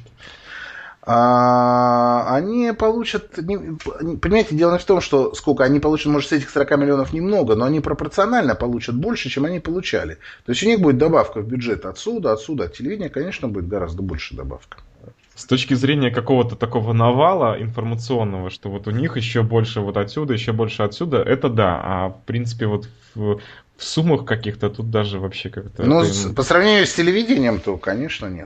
А, они получат, понимаете, дело в том, что сколько они получат, может, с этих сорок миллионов немного, но они пропорционально получат больше, чем они получали. То есть у них будет добавка в бюджет отсюда, отсюда, от телевидения, конечно, будет гораздо больше добавка. С точки зрения какого-то такого навала информационного, что вот у них еще больше вот отсюда, еще больше отсюда, это да. А в принципе вот в, в суммах каких-то тут даже вообще как-то... Ну, это... по сравнению с телевидением, то, конечно, нет.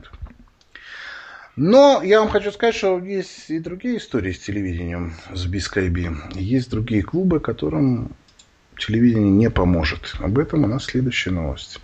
Но я вам хочу сказать, что есть и другие истории с телевидением, с би скай би. Есть другие клубы, которым телевидение не поможет. Об этом у нас следующая новость.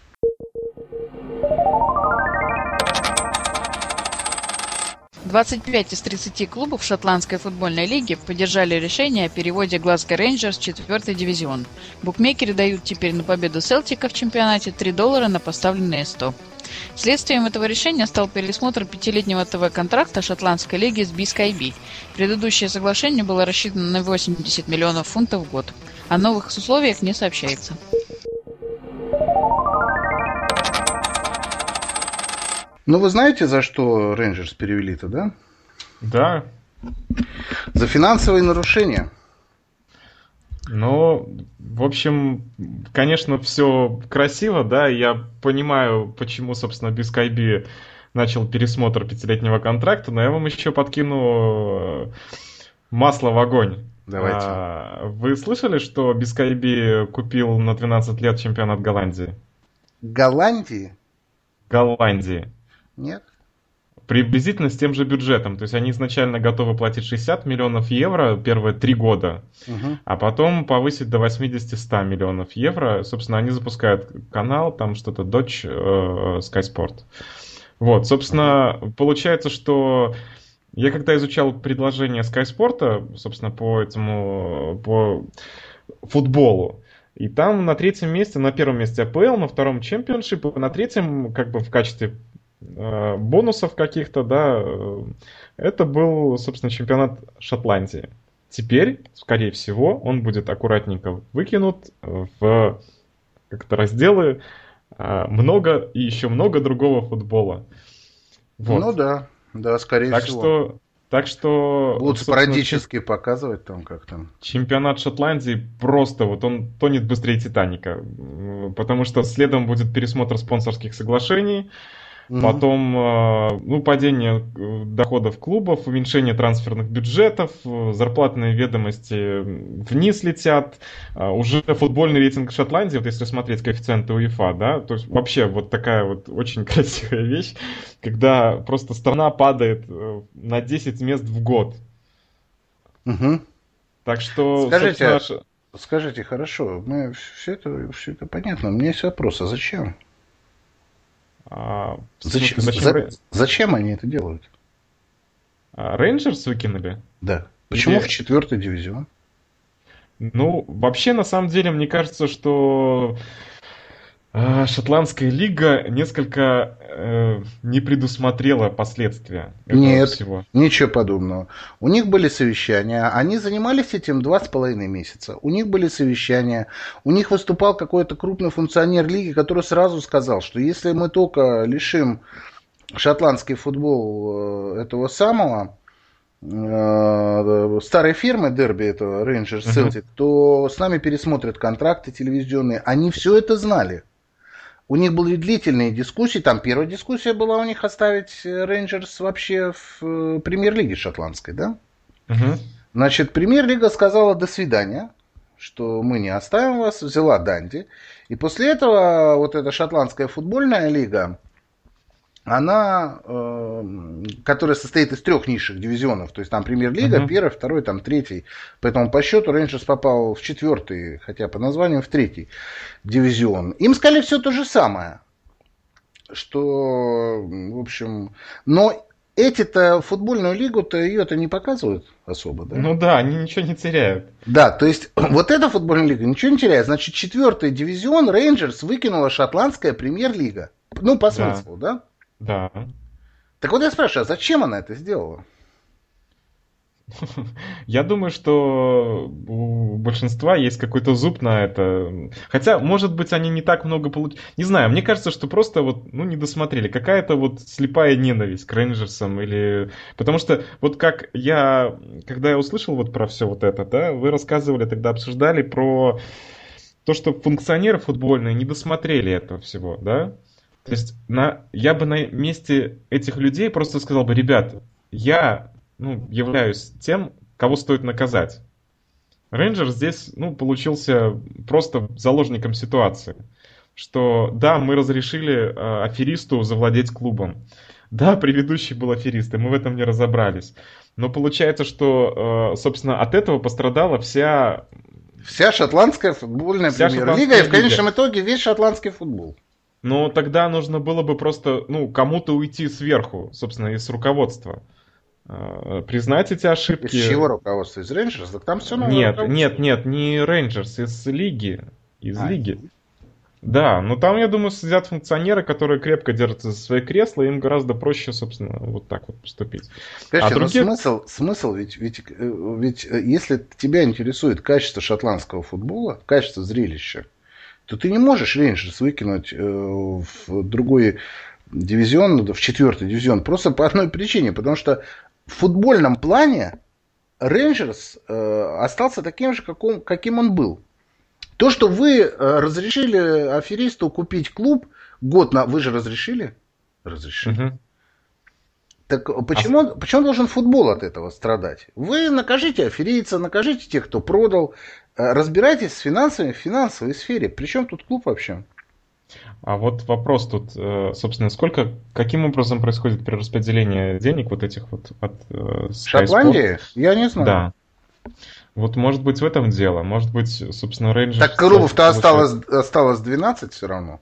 двадцать пять из тридцати клубов шотландской футбольной лиги поддержали решение о переводе Глазго Рейнджерс в четвертый дивизион. Букмекеры дают теперь на победу Селтика в чемпионате три доллара на поставленные сто. Следствием этого решения стал пересмотр пятилетнего ТВ-контракта шотландской лиги с би скай би. Предыдущее соглашение было рассчитано на восемьдесят миллионов фунтов в год. О новых условиях не сообщается. Ну, вы знаете, за что Рейнджерс перевели-то, да? Да. За финансовые нарушения. Ну, в общем, конечно, все красиво, да, я понимаю, почему, собственно, би скай би начал пересмотр пятилетнего контракта, но я вам еще подкину масло в огонь. Давайте. А, вы слышали, что би скай би купил на двенадцать лет чемпионат Голландии? Голландии? Голландии. Нет. Приблизительно с тем же бюджетом. То есть они изначально готовы платить шестьдесят миллионов евро первые три года, угу. а потом повысить до восемьдесят-сто миллионов евро. Собственно, они запускают канал, там что-то Dutch э, Sky Sport. Вот, собственно, угу. получается, что я когда изучал предложение Sky Sport, собственно, по этому, по футболу, и там на третьем месте, на первом месте АПЛ, на втором Чемпионшип, на третьем, как бы в качестве бонусов каких-то, да, это был, собственно, чемпионат Шотландии. Теперь, скорее всего, он будет аккуратненько выкинут в как-то разделы, много и еще много другого футбола. Вот. Ну да, да, скорее так всего. Что, так что... Будут спорадически чем... показывать там как там. Чемпионат Шотландии просто, вот он тонет быстрее Титаника. Потому что следом будет пересмотр спонсорских соглашений, угу. потом ну, падение доходов клубов, уменьшение трансферных бюджетов, зарплатные ведомости вниз летят. Уже футбольный рейтинг Шотландии, вот если смотреть коэффициенты УЕФА, да, то есть вообще вот такая вот очень красивая вещь, когда просто страна падает на десять мест в год. Угу. Так что, скажите, собственно... скажите, хорошо, мы, все, это, все это понятно, у меня есть вопрос, а зачем? А, зачем, зачем, за, зачем они это делают? Рейнджерс выкинули? Да. Почему Или... в четвертый дивизион? Ну, вообще, на самом деле, мне кажется, что э, шотландская лига несколько э, не предусмотрела последствия этого Нет, всего. Ничего подобного. У них были совещания, они занимались этим два с половиной месяца. У них были совещания, у них выступал какой-то крупный функционер лиги, который сразу сказал, что если мы только лишим шотландский футбол этого самого старой фирмы дерби этого Rangers Celtic, uh-huh. то с нами пересмотрят контракты телевизионные. Они все это знали. У них были длительные дискуссии. Там первая дискуссия была у них оставить Rangers вообще в премьер-лиге шотландской, да? Uh-huh. Значит, премьер-лига сказала до свидания, что мы не оставим вас, взяла Данди. И после этого вот эта шотландская футбольная лига, она, э, которая состоит из трех низших дивизионов, то есть там премьер-лига, uh-huh. первый, второй, там третий, поэтому по счету Рейнджерс попал в четвертый, хотя по названию в третий дивизион. Им сказали все то же самое, что, в общем, но эти-то футбольную лигу-то ее-то не показывают особо, да? Ну да, они ничего не теряют. Да, то есть вот эта футбольная лига ничего не теряет, значит четвертый дивизион Рейнджерс выкинула шотландская премьер-лига, ну по смыслу, да? да? Да. Так вот я спрашиваю, а зачем она это сделала? Я думаю, что у большинства есть какой-то зуб на это. Хотя, может быть, они не так много получили. Не знаю, мне кажется, что просто вот, ну, не досмотрели. Какая-то вот слепая ненависть к Рейнджерсам или... Потому что вот как я, когда я услышал вот про все вот это, да, вы рассказывали, тогда обсуждали про то, что функционеры футбольные не досмотрели этого всего, да? То есть на, я бы на месте этих людей просто сказал бы, ребят, я ну, являюсь тем, кого стоит наказать. Рейнджер здесь ну, получился просто заложником ситуации. Что да, мы разрешили э, аферисту завладеть клубом. Да, предыдущий был аферист, и мы в этом не разобрались. Но получается, что, э, собственно, от этого пострадала вся... Вся шотландская футбольная премьер-лига, и в конечном итоге весь шотландский футбол. Но тогда нужно было бы просто, ну, кому-то уйти сверху, собственно, из руководства. Признать эти ошибки. Из чего руководство? Из Рейнджерс? Так там все новое Нет, нет, нет, не Рейнджерс, из лиги. Из а, лиги. Да, но там, я думаю, сидят функционеры, которые крепко держатся за свои кресла, и им гораздо проще, собственно, вот так вот поступить. Конечно, а других... но смысл, смысл ведь, ведь, ведь если тебя интересует качество шотландского футбола, качество зрелища, то ты не можешь Рейнджерс выкинуть э, в другой дивизион, в четвертый дивизион, просто по одной причине, потому что в футбольном плане Рейнджерс э, остался таким же, каком, каким он был. То, что вы э, разрешили аферисту купить клуб, год на... Вы же разрешили? Разрешили. Угу. Так почему, а... почему должен футбол от этого страдать? Вы накажите аферийца, накажите тех, кто продал. Разбирайтесь с финансами в финансовой сфере. Причем тут клуб вообще? А вот вопрос тут, собственно, сколько, каким образом происходит перераспределение денег вот этих вот от Sky Шотландии? Sport? Я не знаю. Да. Вот может быть в этом дело. Может быть, собственно, Рейнджерс... Так клубов-то осталось, осталось двенадцать все равно.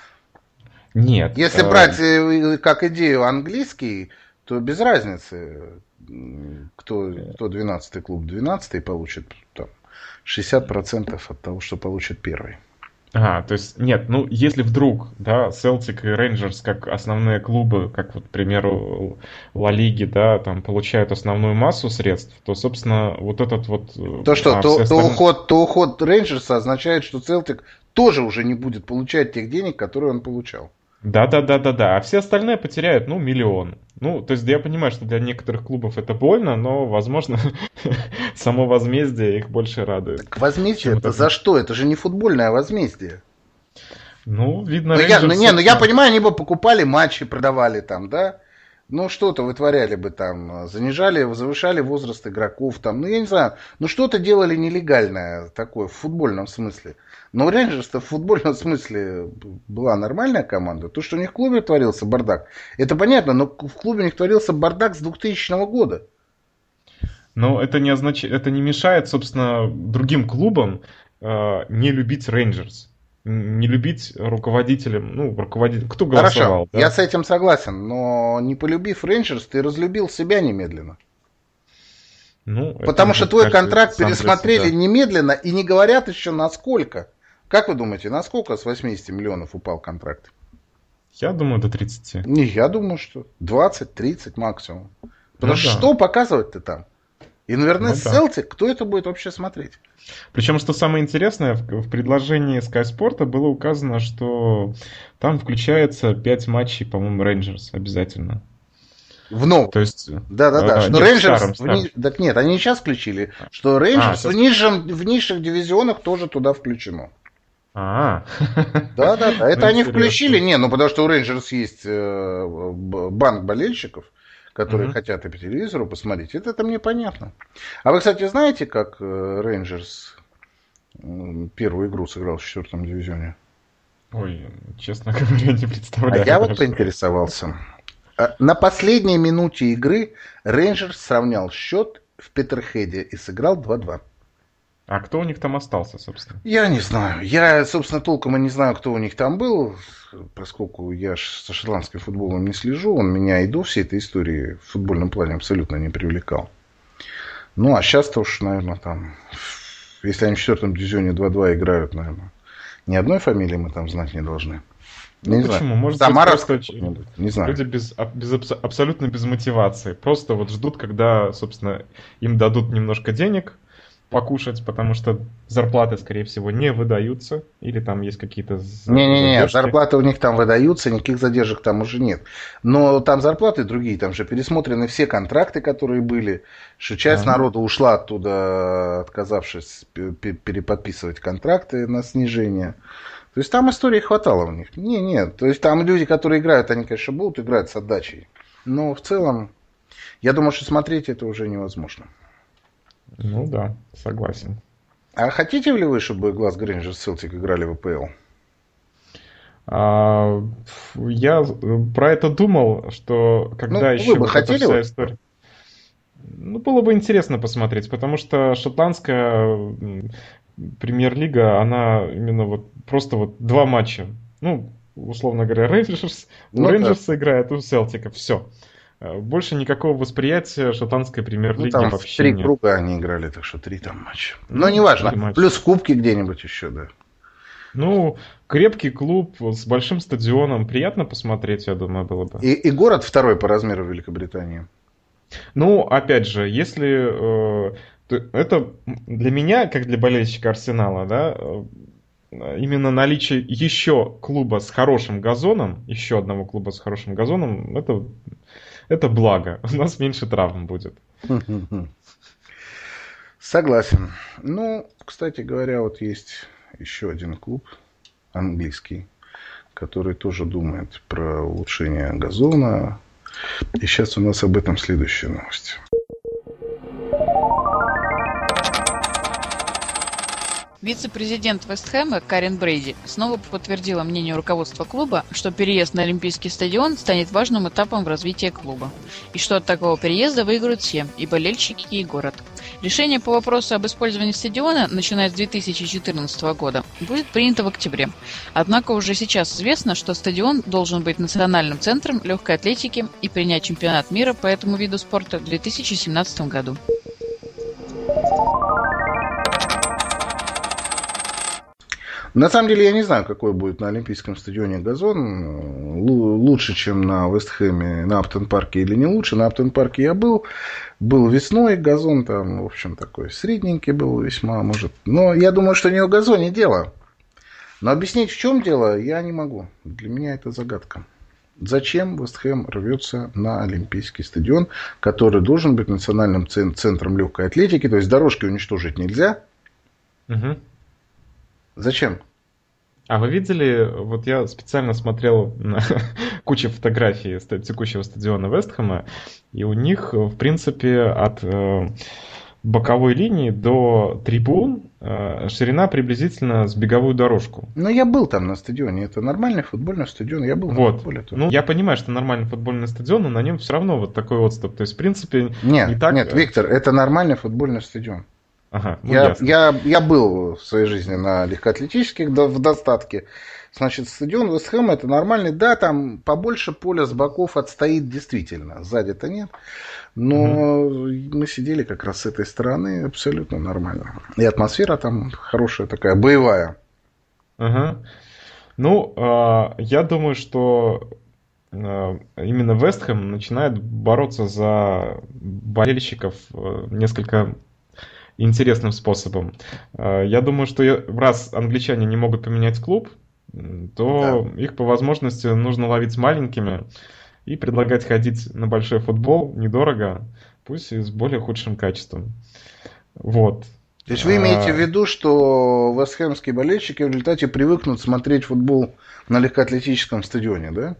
Нет. Если э... брать как идею английский, то без разницы, кто, кто двенадцатый клуб. двенадцатый получит там шестьдесят процентов от того, что получит первый. А, то есть, нет, ну, если вдруг, да, Celtic и Rangers как основные клубы, как вот, к примеру, Ла Лиги, да, там, получают основную массу средств, то, собственно, вот этот вот... То что, а, то, то, остальные... уход, то уход Рейнджерса означает, что Celtic тоже уже не будет получать тех денег, которые он получал. Да-да-да-да-да, а все остальные потеряют, ну, миллион. Ну, то есть я понимаю, что для некоторых клубов это больно, но, возможно, само возмездие их больше радует. Так возмездие это за что? Это же не футбольное возмездие. Ну, видно, ну, я, ну, не, ну я собственно... понимаю, они бы покупали матчи, продавали там, да? Ну, что-то вытворяли бы там, занижали, завышали возраст игроков там, ну, я не знаю, ну, что-то делали нелегальное такое в футбольном смысле. Но у Рейнджерс-то в футбольном смысле была нормальная команда. То, что у них в клубе творился бардак, это понятно, но в клубе у них творился бардак с двухтысячного года. Но это не означает, это не мешает, собственно, другим клубам э, не любить Рейнджерс. Не любить руководителям, ну, руководитель, кто голосовал. Хорошо, да? Я с этим согласен, но не полюбив Рейнджерс, ты разлюбил себя немедленно. Ну, потому что твой контракт сам пересмотрели немедленно и не говорят еще насколько. Как вы думаете, насколько с восьмидесяти миллионов упал контракт? Я думаю, до тридцати. Не, я думаю, что двадцать-тридцать максимум. Потому ну, что да. что показывать-то там? И, наверное, ну, Celtic, да. кто это будет вообще смотреть? Причем, что самое интересное, в, в предложении Sky Sport было указано, что там включается пять матчей, по-моему, Рейнджерс обязательно. В новом. То есть... Да-да-да. А, что нет, Рейнджерс... старом, старом. Ни... Так нет, они сейчас включили, что Рейнджерс а, в, низшем, в низших дивизионах тоже туда включено. А, Да-да-да. Это ну, они интересно. включили. Не, ну потому что у Рейнджерс есть э, банк болельщиков, которые угу. хотят и по телевизору посмотреть. Это, это мне понятно. А вы, кстати, знаете, как Рейнджерс первую игру сыграл в четвертом дивизионе? Ой, честно говоря, не представляю. А я вот поинтересовался. На последней минуте игры Рейнджерс сравнял счет в Петерхеде и сыграл два-два. А кто у них там остался, собственно? Я не знаю. Я, собственно, толком и не знаю, кто у них там был, поскольку я со шотландским футболом не слежу. Он меня и до всей этой истории в футбольном плане абсолютно не привлекал. Ну, а сейчас-то уж, наверное, там, если они в четвертом дивизионе два-два играют, наверное, ни одной фамилии мы там знать не должны. Ну, не почему? знаю. Может Самаровская быть, просто... Не знаю. Люди без, без, абсолютно без мотивации. Просто вот ждут, когда, собственно, им дадут немножко денег покушать, потому что зарплаты, скорее всего, не выдаются. Или там есть какие-то Не-не-не, задержки. зарплаты у них там выдаются, никаких задержек там уже нет. Но там зарплаты другие, там же пересмотрены все контракты, которые были, что часть а. народа ушла оттуда, отказавшись переподписывать контракты на снижение. То есть там истории хватало у них. Не, нет. То есть там люди, которые играют, они, конечно, будут играть с отдачей. Но в целом, я думаю, что смотреть это уже невозможно. Ну да, согласен. А хотите ли вы, чтобы Glasgow Rangers и Celtic играли в А Пэ Эл? А, я про это думал, что когда ну, еще вы бы вот хотели эта вся вы? история... Ну, было бы интересно посмотреть, потому что шотландская премьер-лига, она именно вот просто вот два матча. Ну, условно говоря, Рейнджерс, ну, у Рейнджерса играет, у Селтика, все. Больше никакого восприятия шотландской премьер-лиги ну, вообще три нет. Три круга они играли, так что три там матча. Ну, Но неважно, матча. Плюс кубки где-нибудь еще, да. Ну, крепкий клуб с большим стадионом. Приятно посмотреть, я думаю, было бы. И, и город второй по размеру Великобритании. Ну, опять же, если... Э, это для меня, как для болельщика Арсенала, да, именно наличие еще клуба с хорошим газоном, еще одного клуба с хорошим газоном, это, это благо. У нас меньше травм будет. Согласен. Ну, кстати говоря, вот есть еще один клуб английский, который тоже думает про улучшение газона. И сейчас у нас об этом следующая новость. Вице-президент Вест Хэма Карен Брейди снова подтвердила мнение руководства клуба, что переезд на Олимпийский стадион станет важным этапом в развитии клуба, и что от такого переезда выиграют все, и болельщики, и город. Решение по вопросу об использовании стадиона, начиная с две тысячи четырнадцатого года, будет принято в октябре. Однако уже сейчас известно, что стадион должен быть национальным центром легкой атлетики и принять чемпионат мира по этому виду спорта в две тысячи семнадцатом году. На самом деле я не знаю, какой будет на Олимпийском стадионе газон. Лучше, чем на Вестхэме, на Аптон-парке или не лучше. На Аптон-парке я был. Был весной газон там, в общем, такой средненький был весьма, может. Но я думаю, что не в газоне дело. Но объяснить, в чем дело, я не могу. Для меня это загадка. Зачем Вестхэм рвется на Олимпийский стадион, который должен быть национальным центром легкой атлетики, то есть дорожки уничтожить нельзя? Угу. Зачем? А вы видели, вот я специально смотрел на кучу фотографий текущего стадиона Вестхэма, и у них, в принципе, от э, боковой линии до трибун э, ширина приблизительно с беговую дорожку. Ну, я был там на стадионе, это нормальный футбольный стадион, я был вот. на футболе. Ну, я понимаю, что нормальный футбольный стадион, но на нем все равно вот такой отступ. То есть, в принципе, нет, не так... Нет, Виктор, это нормальный футбольный стадион. Ага, ну я, ясно. я, я был в своей жизни на легкоатлетических в достатке. Значит, стадион Вестхэма это нормальный. Да, там побольше поля с боков отстоит действительно. Сзади-то нет. Но угу. мы сидели как раз с этой стороны абсолютно нормально. И атмосфера там хорошая такая, боевая. Ага. Ну, э, я думаю, что э, именно Вестхэм начинает бороться за болельщиков э, несколько интересным способом. Я думаю, что раз англичане не могут поменять клуб, то да. их по возможности нужно ловить с маленькими и предлагать ходить на большой футбол недорого, пусть и с более худшим качеством. Вот. То есть вы имеете в виду, что вестхэмские болельщики в результате привыкнут смотреть футбол на легкоатлетическом стадионе, да?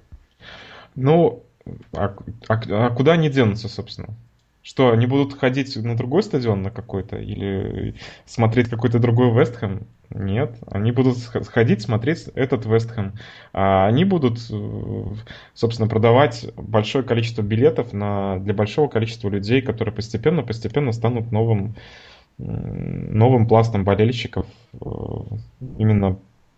Ну, а, а, а куда они денутся, собственно? Что, они будут ходить на другой стадион на какой-то? Или смотреть какой-то другой Вестхэм? Нет. Они будут ходить, смотреть этот Вестхэм. А они будут, собственно, продавать большое количество билетов на, для большого количества людей, которые постепенно-постепенно станут новым, новым пластом болельщиков именно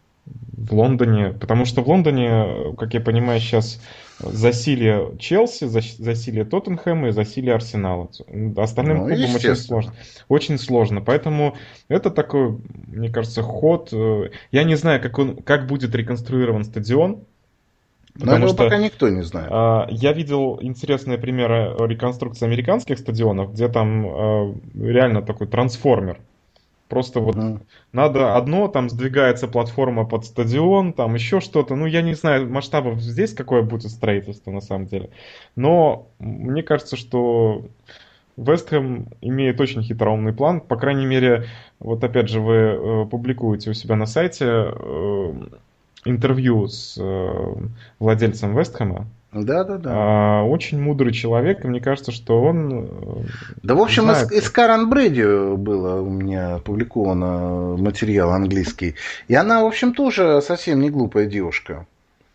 в Лондоне. Потому что в Лондоне, как я понимаю, сейчас засилие Челси, засилие Тоттенхэма и засилие Арсенала. Остальным ну, клубам очень сложно. Очень сложно. Поэтому это такой, мне кажется, ход. Я не знаю, как, он, как будет реконструирован стадион. Но этого что, пока никто не знает. А, я видел интересные примеры реконструкции американских стадионов, где там а, реально такой трансформер. Просто вот mm. надо одно, там сдвигается платформа под стадион, там еще что-то. Ну, я не знаю масштабов здесь, какое будет строительство на самом деле. Но мне кажется, что Вестхэм имеет очень хитроумный план. По крайней мере, вот опять же, вы э, публикуете у себя на сайте э, интервью с э, владельцем Вестхэма. Да, да, да. А, очень мудрый человек, и мне кажется, что он... Да, в общем, знает... из, из Карен Брэди было у меня опубликован материал английский. И она, в общем, тоже совсем не глупая девушка.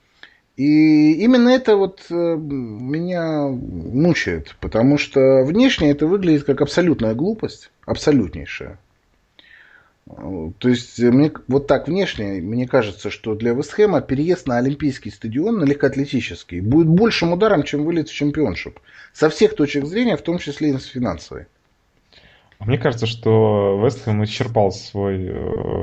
И именно это вот меня мучает, потому что внешне это выглядит как абсолютная глупость, абсолютнейшая. То есть, мне, вот так внешне, мне кажется, что для Вестхэма переезд на Олимпийский стадион, на легкоатлетический, будет большим ударом, чем вылет в чемпионшип. Со всех точек зрения, в том числе и с финансовой. Мне кажется, что Вестхэм исчерпал свой,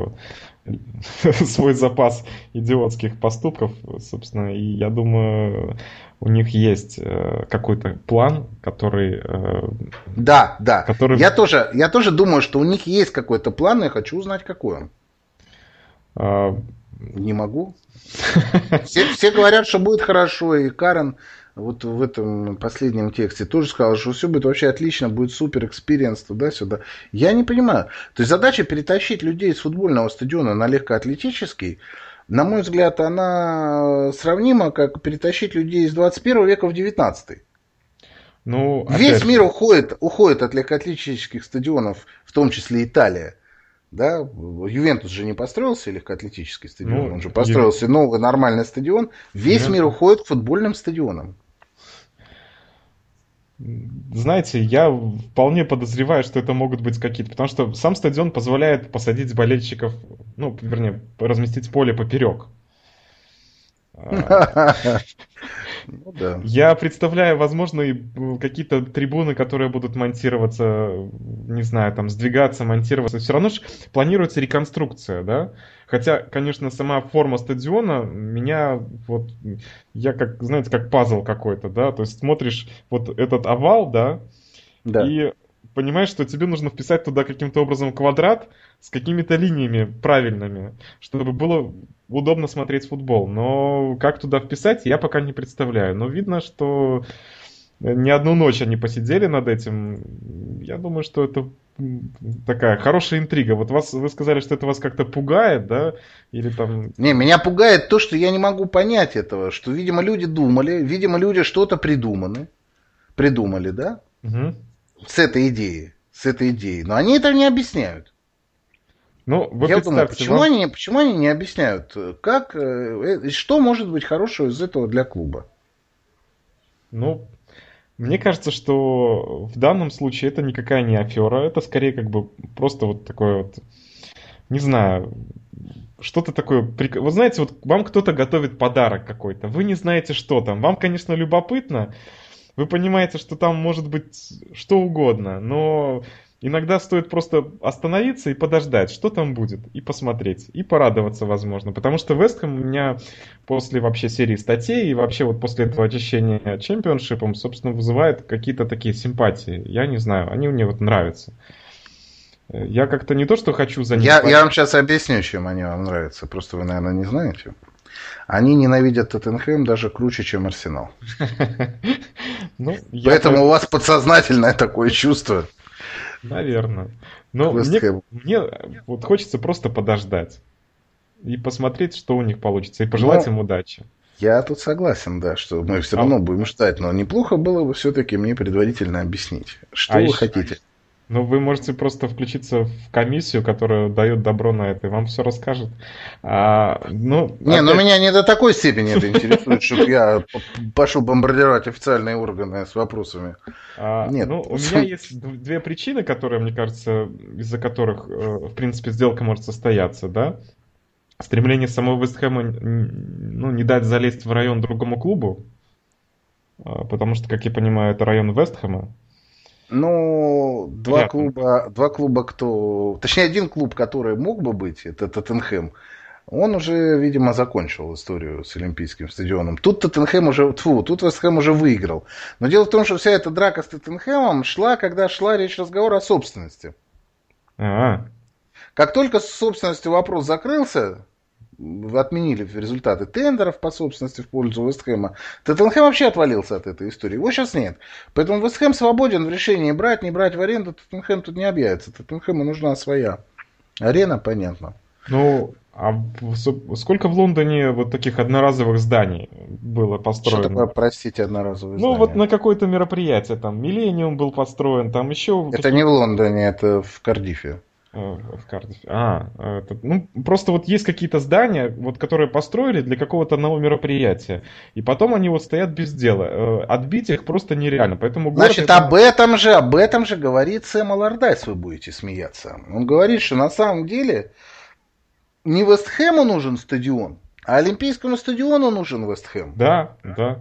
свой запас идиотских поступков, собственно, и я думаю, у них есть какой-то план, который... Да, да. Который... Я, тоже, я тоже думаю, что у них есть какой-то план, и я хочу узнать, какой он. А... Не могу. Все, все говорят, что будет хорошо, и Карен вот в этом последнем тексте тоже сказала, что все будет вообще отлично, будет супер экспириенс туда-сюда. Я не понимаю. То есть задача перетащить людей с футбольного стадиона на легкоатлетический, на мой взгляд, она сравнима, как перетащить людей из двадцать первого века в девятнадцатый. Ну, Весь мир уходит, уходит от легкоатлетических стадионов, в том числе Италия. Да? Ювентус же не построился легкоатлетический стадион, ну, он же построился Ю... новый нормальный стадион. Весь Ювентус... мир уходит к футбольным стадионам. Знаете, я вполне подозреваю, что это могут быть какие-то... Потому что сам стадион позволяет посадить болельщиков, ну, вернее, разместить поле поперек. Ну, да. Я представляю, возможно, и какие-то трибуны, которые будут монтироваться, не знаю, там, сдвигаться, монтироваться. Все равно же планируется реконструкция, да? Хотя, конечно, сама форма стадиона меня, вот, я как, знаете, как пазл какой-то, да? То есть смотришь вот этот овал, да? Да. И понимаешь, что тебе нужно вписать туда каким-то образом квадрат с какими-то линиями правильными, чтобы было удобно смотреть футбол. Но как туда вписать, я пока не представляю. Но видно, что не одну ночь они посидели над этим. Я думаю, что это такая хорошая интрига. Вот вас, вы сказали, что это вас как-то пугает, да? Или там... Не, меня пугает то, что я не могу понять этого. Что, видимо, люди думали, видимо, люди что-то придуманы. Придумали, да? Угу. С этой идеей. С этой идеей. Но они это не объясняют. Ну, вы Я думаю, почему, вам... они, почему они не объясняют, как, э, что может быть хорошего из этого для клуба? Ну, мне кажется, что в данном случае это никакая не афера, это скорее как бы просто вот такое вот, не знаю, что-то такое... Вы знаете, вот вам кто-то готовит подарок какой-то, вы не знаете, что там. Вам, конечно, любопытно, вы понимаете, что там может быть что угодно, но иногда стоит просто остановиться и подождать, что там будет, и посмотреть, и порадоваться, возможно. Потому что Вест Хэм у меня после вообще серии статей и вообще вот после этого очищения чемпионшипом, собственно, вызывает какие-то такие симпатии. Я не знаю, они мне вот нравятся. Я как-то не то, что хочу за них... Я, я вам сейчас объясню, чем они вам нравятся. Просто вы, наверное, не знаете. Они ненавидят Тоттенхэм даже круче, чем Арсенал. Ну, Поэтому у вас подсознательное такое чувство. Наверное. Но мне, мне вот хочется просто подождать. И посмотреть, что у них получится. И пожелать Но им удачи. Я тут согласен, да, что мы все равно а... будем ждать. Но неплохо было бы все-таки мне предварительно объяснить, что а вы еще... хотите. Ну, вы можете просто включиться в комиссию, которая дает добро на это, и вам все расскажет. А, ну, не, опять... ну меня не до такой степени это интересует, чтобы я пошел бомбардировать официальные органы с вопросами. А, Нет. Ну, у меня есть две причины, которые, мне кажется, из-за которых, в принципе, сделка может состояться, да. Стремление самого Вест Хэма, ну, не дать залезть в район другому клубу, потому что, как я понимаю, это район Вест Хэма. Ну, два клуба, два клуба, кто... Точнее, один клуб, который мог бы быть, это Тоттенхэм, он уже, видимо, закончил историю с Олимпийским стадионом. Тут Тоттенхэм уже... Тьфу, тут Вест Хэм уже выиграл. Но дело в том, что вся эта драка с Тоттенхэмом шла, когда шла речь разговора о собственности. А-а. Как только с собственностью вопрос закрылся, отменили результаты тендеров по собственности в пользу Вест Хэма, Тоттенхэм вообще отвалился от этой истории. Его сейчас нет. Поэтому Вест Хэм свободен в решении брать, не брать в аренду. Тоттенхэм тут не объявится. Тоттенхэму нужна своя арена, понятно. Ну, а сколько в Лондоне вот таких одноразовых зданий было построено? Что такое, простите, одноразовые ну, здания? Ну, вот на какое-то мероприятие, там, Миллениум был построен, там еще... Это не в Лондоне, это в Кардифе. В Кардифе. А, это, ну, просто вот есть какие-то здания, вот, которые построили для какого-то одного мероприятия, и потом они вот стоят без дела. Отбить их просто нереально, поэтому... Значит, это... об этом же, об этом же говорит Сэм Аллардайс, вы будете смеяться. Он говорит, что на самом деле не Вест Хэму нужен стадион, а Олимпийскому стадиону нужен Вест Хэм. Да, да.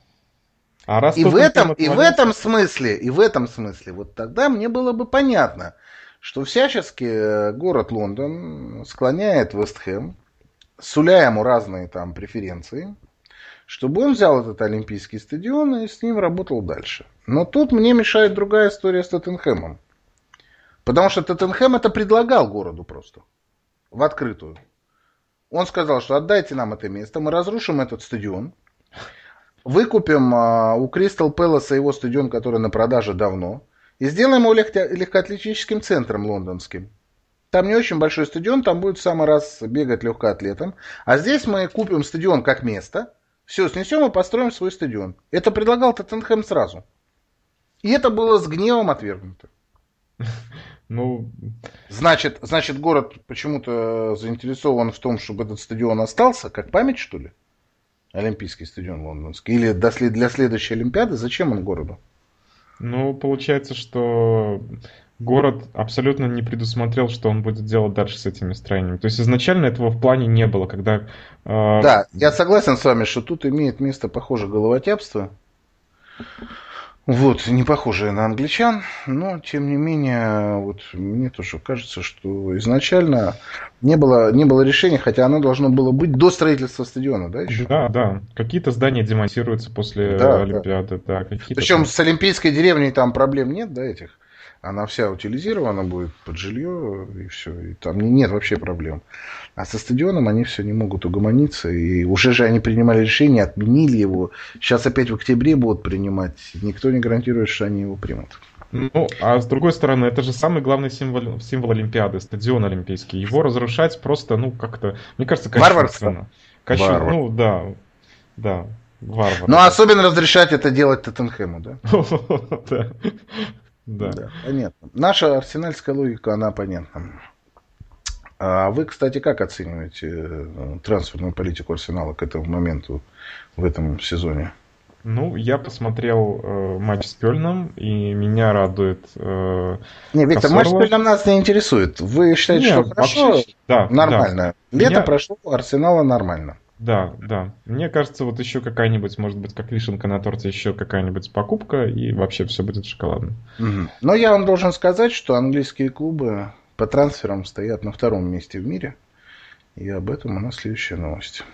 А раз и в этом, и в этом смысле, и в этом смысле, вот тогда мне было бы понятно, что всячески город Лондон склоняет Вест Хэм, суля ему разные там преференции, чтобы он взял этот Олимпийский стадион и с ним работал дальше. Но тут мне мешает другая история с Тоттенхэмом. Потому что Тоттенхэм это предлагал городу просто. В открытую. Он сказал, что отдайте нам это место, мы разрушим этот стадион, выкупим а, у Кристал Пэласа его стадион, который на продаже давно, и сделаем его легко- легкоатлетическим центром лондонским. Там не очень большой стадион, там будет в самый раз бегать легкоатлетом. А здесь мы купим стадион как место, все, снесем и построим свой стадион. Это предлагал Тоттенхэм сразу. И это было с гневом отвергнуто. Ну... Значит, значит, город почему-то заинтересован в том, чтобы этот стадион остался, как память, что ли? Олимпийский стадион лондонский. Или для следующей Олимпиады? Зачем он городу? Ну, получается, что город абсолютно не предусмотрел, что он будет делать дальше с этими строениями. То есть изначально этого в плане не было, когда... Э... Да, я согласен с вами, что тут имеет место, похоже, головотяпство. Вот, не похожее на англичан, но, тем не менее, вот мне тоже кажется, что изначально не было, не было решения, хотя оно должно было быть до строительства стадиона, да, еще? Да, да. Какие-то здания демонтируются после да, Олимпиады, да. да Причем там... с Олимпийской деревней там проблем нет, да, этих? Она вся утилизирована будет под жилье, и все, и там нет вообще проблем. А со стадионом они все не могут угомониться, и уже же они принимали решение, отменили его. Сейчас опять в октябре будут принимать. Никто не гарантирует, что они его примут. Ну, а с другой стороны, это же самый главный символ, символ Олимпиады, стадион олимпийский. Его разрушать просто, ну, как-то, мне кажется, кощунственно. Варварство. Ну, да, да, варвар. Ну, особенно разрешать это делать Тоттенхэму, да? Да. Да. да, понятно. Наша арсенальская логика, она понятна. А вы, кстати, как оцениваете трансферную политику Арсенала к этому моменту в этом сезоне? Ну, я посмотрел э, матч с Кёльном, и меня радует э, Не, Виктор, Косорлов. матч с Кёльном нас не интересует. Вы считаете, не, что хорошо? Вообще, да, нормально. Да. Лето меня... прошло, у Арсенала нормально. Да, да. Мне кажется, вот еще какая-нибудь, может быть, как вишенка на торте, еще какая-нибудь покупка, и вообще все будет шоколадно. Угу. Но я вам должен сказать, что английские клубы по трансферам стоят на втором месте в мире. И об этом у нас следующая новость.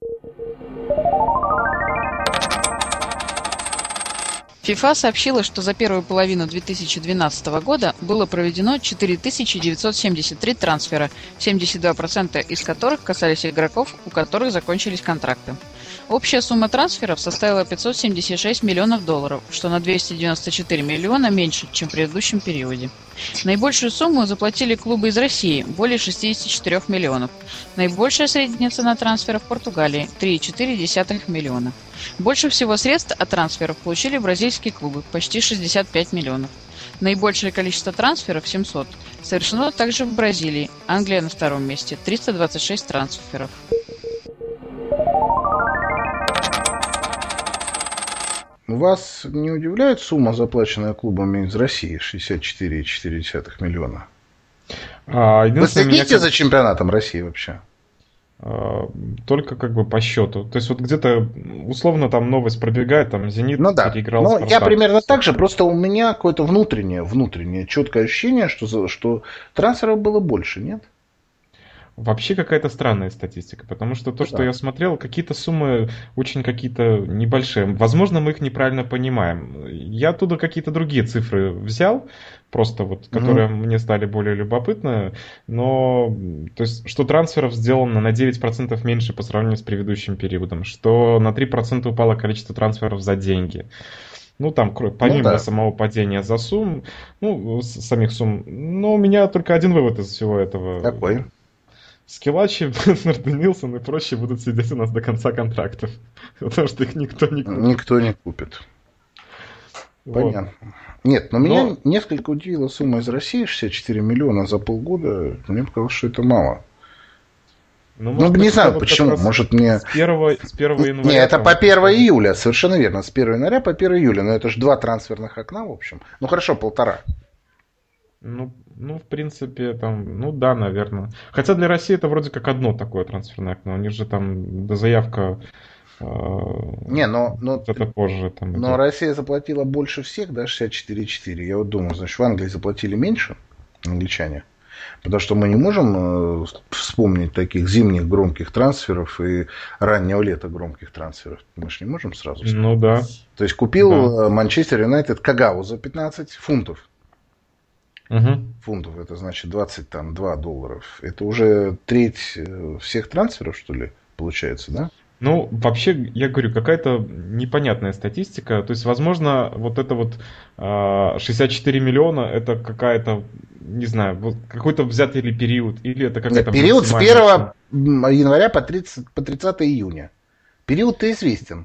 ФИФА сообщила, что за первую половину две тысячи двенадцатого года было проведено четыре тысячи девятьсот семьдесят три трансфера, семьдесят два процента из которых касались игроков, у которых закончились контракты. Общая сумма трансферов составила пятьсот семьдесят шесть миллионов долларов, что на двести девяносто четыре миллиона меньше, чем в предыдущем периоде. Наибольшую сумму заплатили клубы из России – более шестьдесят четыре миллионов. Наибольшая средняя цена трансфера в Португалии – три целых четыре десятых миллиона. Больше всего средств от трансферов получили бразильские клубы – почти шестьдесят пять миллионов. Наибольшее количество трансферов – семьсот. Совершено также в Бразилии. Англия на втором месте – триста двадцать шесть трансферов. Вас не удивляет сумма, заплаченная клубами из России, шестьдесят четыре целых четыре десятых миллиона? А, Вы следите меня... за чемпионатом России вообще? А, только как бы по счету. То есть вот где-то условно там новость пробегает, там «Зенит» ну, да. переиграл Ну, Спартак. Я примерно так же, просто у меня какое-то внутреннее, внутреннее четкое ощущение, что, что трансферов было больше, нет? Вообще какая-то странная статистика, потому что то, да. что я смотрел, какие-то суммы очень какие-то небольшие. Возможно, мы их неправильно понимаем. Я оттуда какие-то другие цифры взял, просто вот, которые mm-hmm. мне стали более любопытны, но то есть, что трансферов сделано на девять процентов меньше по сравнению с предыдущим периодом, что на три процента упало количество трансферов за деньги. Ну, там, помимо ну, да. самого падения за сумм, ну, самих сумм, но у меня только один вывод из всего этого. Какой? Скиллачи, Бернард и Нилсон и прочие будут сидеть у нас до конца контрактов. Потому что их никто не купит. Никто не купит. Понятно. Вот. Нет, но, но меня несколько удивила сумма из России, шестьдесят четыре миллиона за полгода. Мне показалось, что это мало. Ну, ну не знаю, почему. Может, мне... С первого, с первого января... Нет, это по первого июля, совершенно верно. С первого января по первого июля. Но это же два трансферных окна, в общем. Ну, хорошо, полтора. Ну, ну, в принципе, там, ну да, наверное. Хотя для России это вроде как одно такое трансферное окно. У них же там до заявка э, Не, но, но, это позже. Там, но Россия заплатила больше всех, да, шестьдесят четыре целых четыре десятых. Я вот думаю, значит, в Англии заплатили меньше, англичане. Потому что мы не можем э, вспомнить таких зимних громких трансферов и раннего лета громких трансферов. Мы же не можем сразу вспомнить. Ну да. То есть купил Манчестер Юнайтед Кагаву за пятнадцать фунтов. Угу. Фунтов, это значит двадцать два долларов. Это уже треть всех трансферов, что ли, получается, да? Ну, вообще, я говорю, какая-то непонятная статистика. То есть, возможно, вот это вот шестьдесят четыре миллиона, это какая-то, не знаю, вот какой-то взятый ли период, или это какая-то... Нет, период с первого января по тридцатое июня. Период-то известен.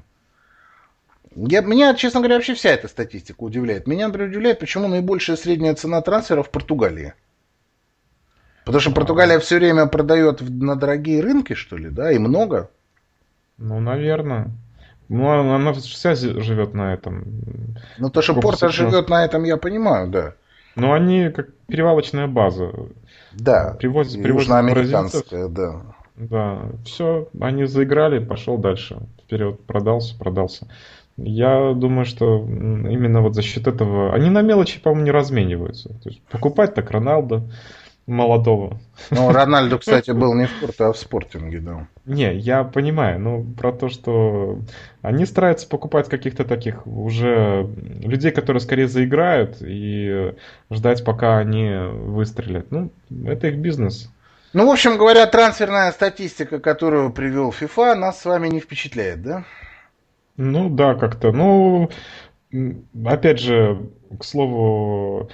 Я, меня, честно говоря, вообще вся эта статистика удивляет. Меня, например, удивляет, почему наибольшая средняя цена трансфера в Португалии. Потому что Португалия все время продает на дорогие рынки, что ли, да, и много. Ну, наверное. Ну, она вся живет на этом. Ну, то, что Порто живет на этом, я понимаю, да. Но они как перевалочная база. Да, привозят, привозят южноамериканская, да. Да, все, они заиграли, пошел дальше. Вперед, продался, продался. Я думаю, что именно вот за счет этого... Они на мелочи, по-моему, не размениваются. То есть покупать так Роналдо молодого. Ну, Рональдо, кстати, был не в Порту, а в Спортинге, да. Не, я понимаю, но про то, что они стараются покупать каких-то таких уже людей, которые скорее заиграют, и ждать, пока они выстрелят. Ну, это их бизнес. Ну, в общем говоря, трансферная статистика, которую привел FIFA, нас с вами не впечатляет, да? Ну, да, как-то. Ну, опять же, к слову,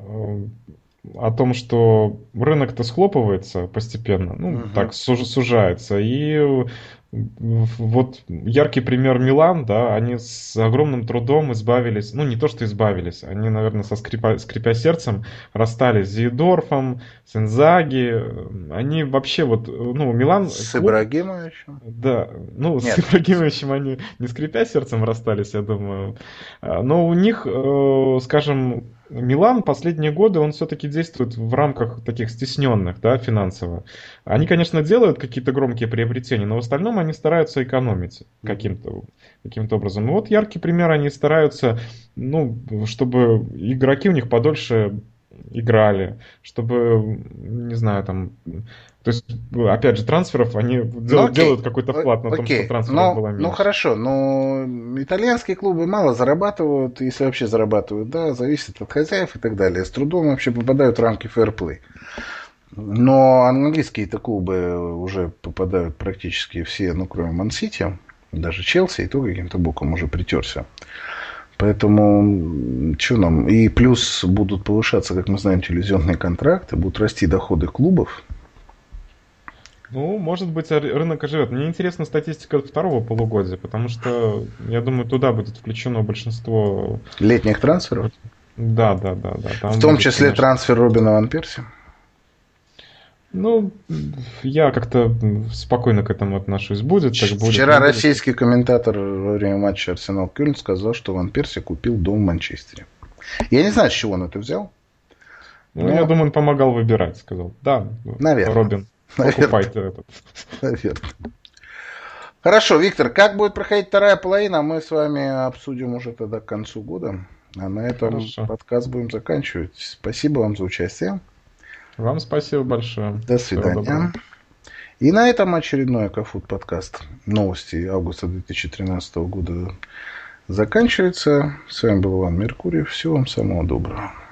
о том, что рынок-то схлопывается постепенно, ну, угу. так, сужается. И вот яркий пример Милан, да, они с огромным трудом избавились, ну, не то, что избавились, они, наверное, со скрипа, скрипя сердцем расстались с Зейдорфом, с Инзаги, они вообще вот, ну, Милан... С клуб, Ибрагимовичем? Да, ну, Нет. С Ибрагимовичем они не скрипя сердцем расстались, я думаю, но у них, скажем... Милан последние годы, он все-таки действует в рамках таких стесненных, да, финансово. Они, конечно, делают какие-то громкие приобретения, но в остальном они стараются экономить каким-то, каким-то образом. И вот яркий пример, они стараются, ну, чтобы игроки у них подольше играли, чтобы, не знаю, там... То есть, опять же, трансферов, они ну, делают какой-то вклад на окей. том, что трансферов но, было меньше. Ну, хорошо, но итальянские клубы мало зарабатывают, если вообще зарабатывают, да, зависит от хозяев и так далее. С трудом вообще попадают в рамки фэрплей. Но английские-то клубы уже попадают практически все, ну, кроме Ман-Сити, даже Челси, и то каким-то боком уже притерся. Поэтому, что нам? И плюс будут повышаться, как мы знаем, телевизионные контракты, будут расти доходы клубов. Ну, может быть, рынок оживет. Мне интересна статистика второго полугодия, потому что, я думаю, туда будет включено большинство... Летних трансферов? Да, да, да. да. Там в том будет, числе, конечно... трансфер Робина ван Перси? Ну, я как-то спокойно к этому отношусь. Будет, так будет. Вчера российский будет. комментатор во время матча Арсенал-Кёльн сказал, что ван Перси купил дом в Манчестере. Я не знаю, с чего он это взял. Ну, но... я думаю, он помогал выбирать, сказал. Да, наверное. Робин. Покупай-то этот. Наверное. Хорошо, Виктор, как будет проходить вторая половина, мы с вами обсудим уже тогда к концу года. А на этом Хорошо. подкаст будем заканчивать. Спасибо вам за участие. Вам спасибо большое. До свидания. И на этом очередной Экофуд подкаст новости августа две тысячи тринадцатого года заканчивается. С вами был Иван Меркурьев. Всего вам самого доброго.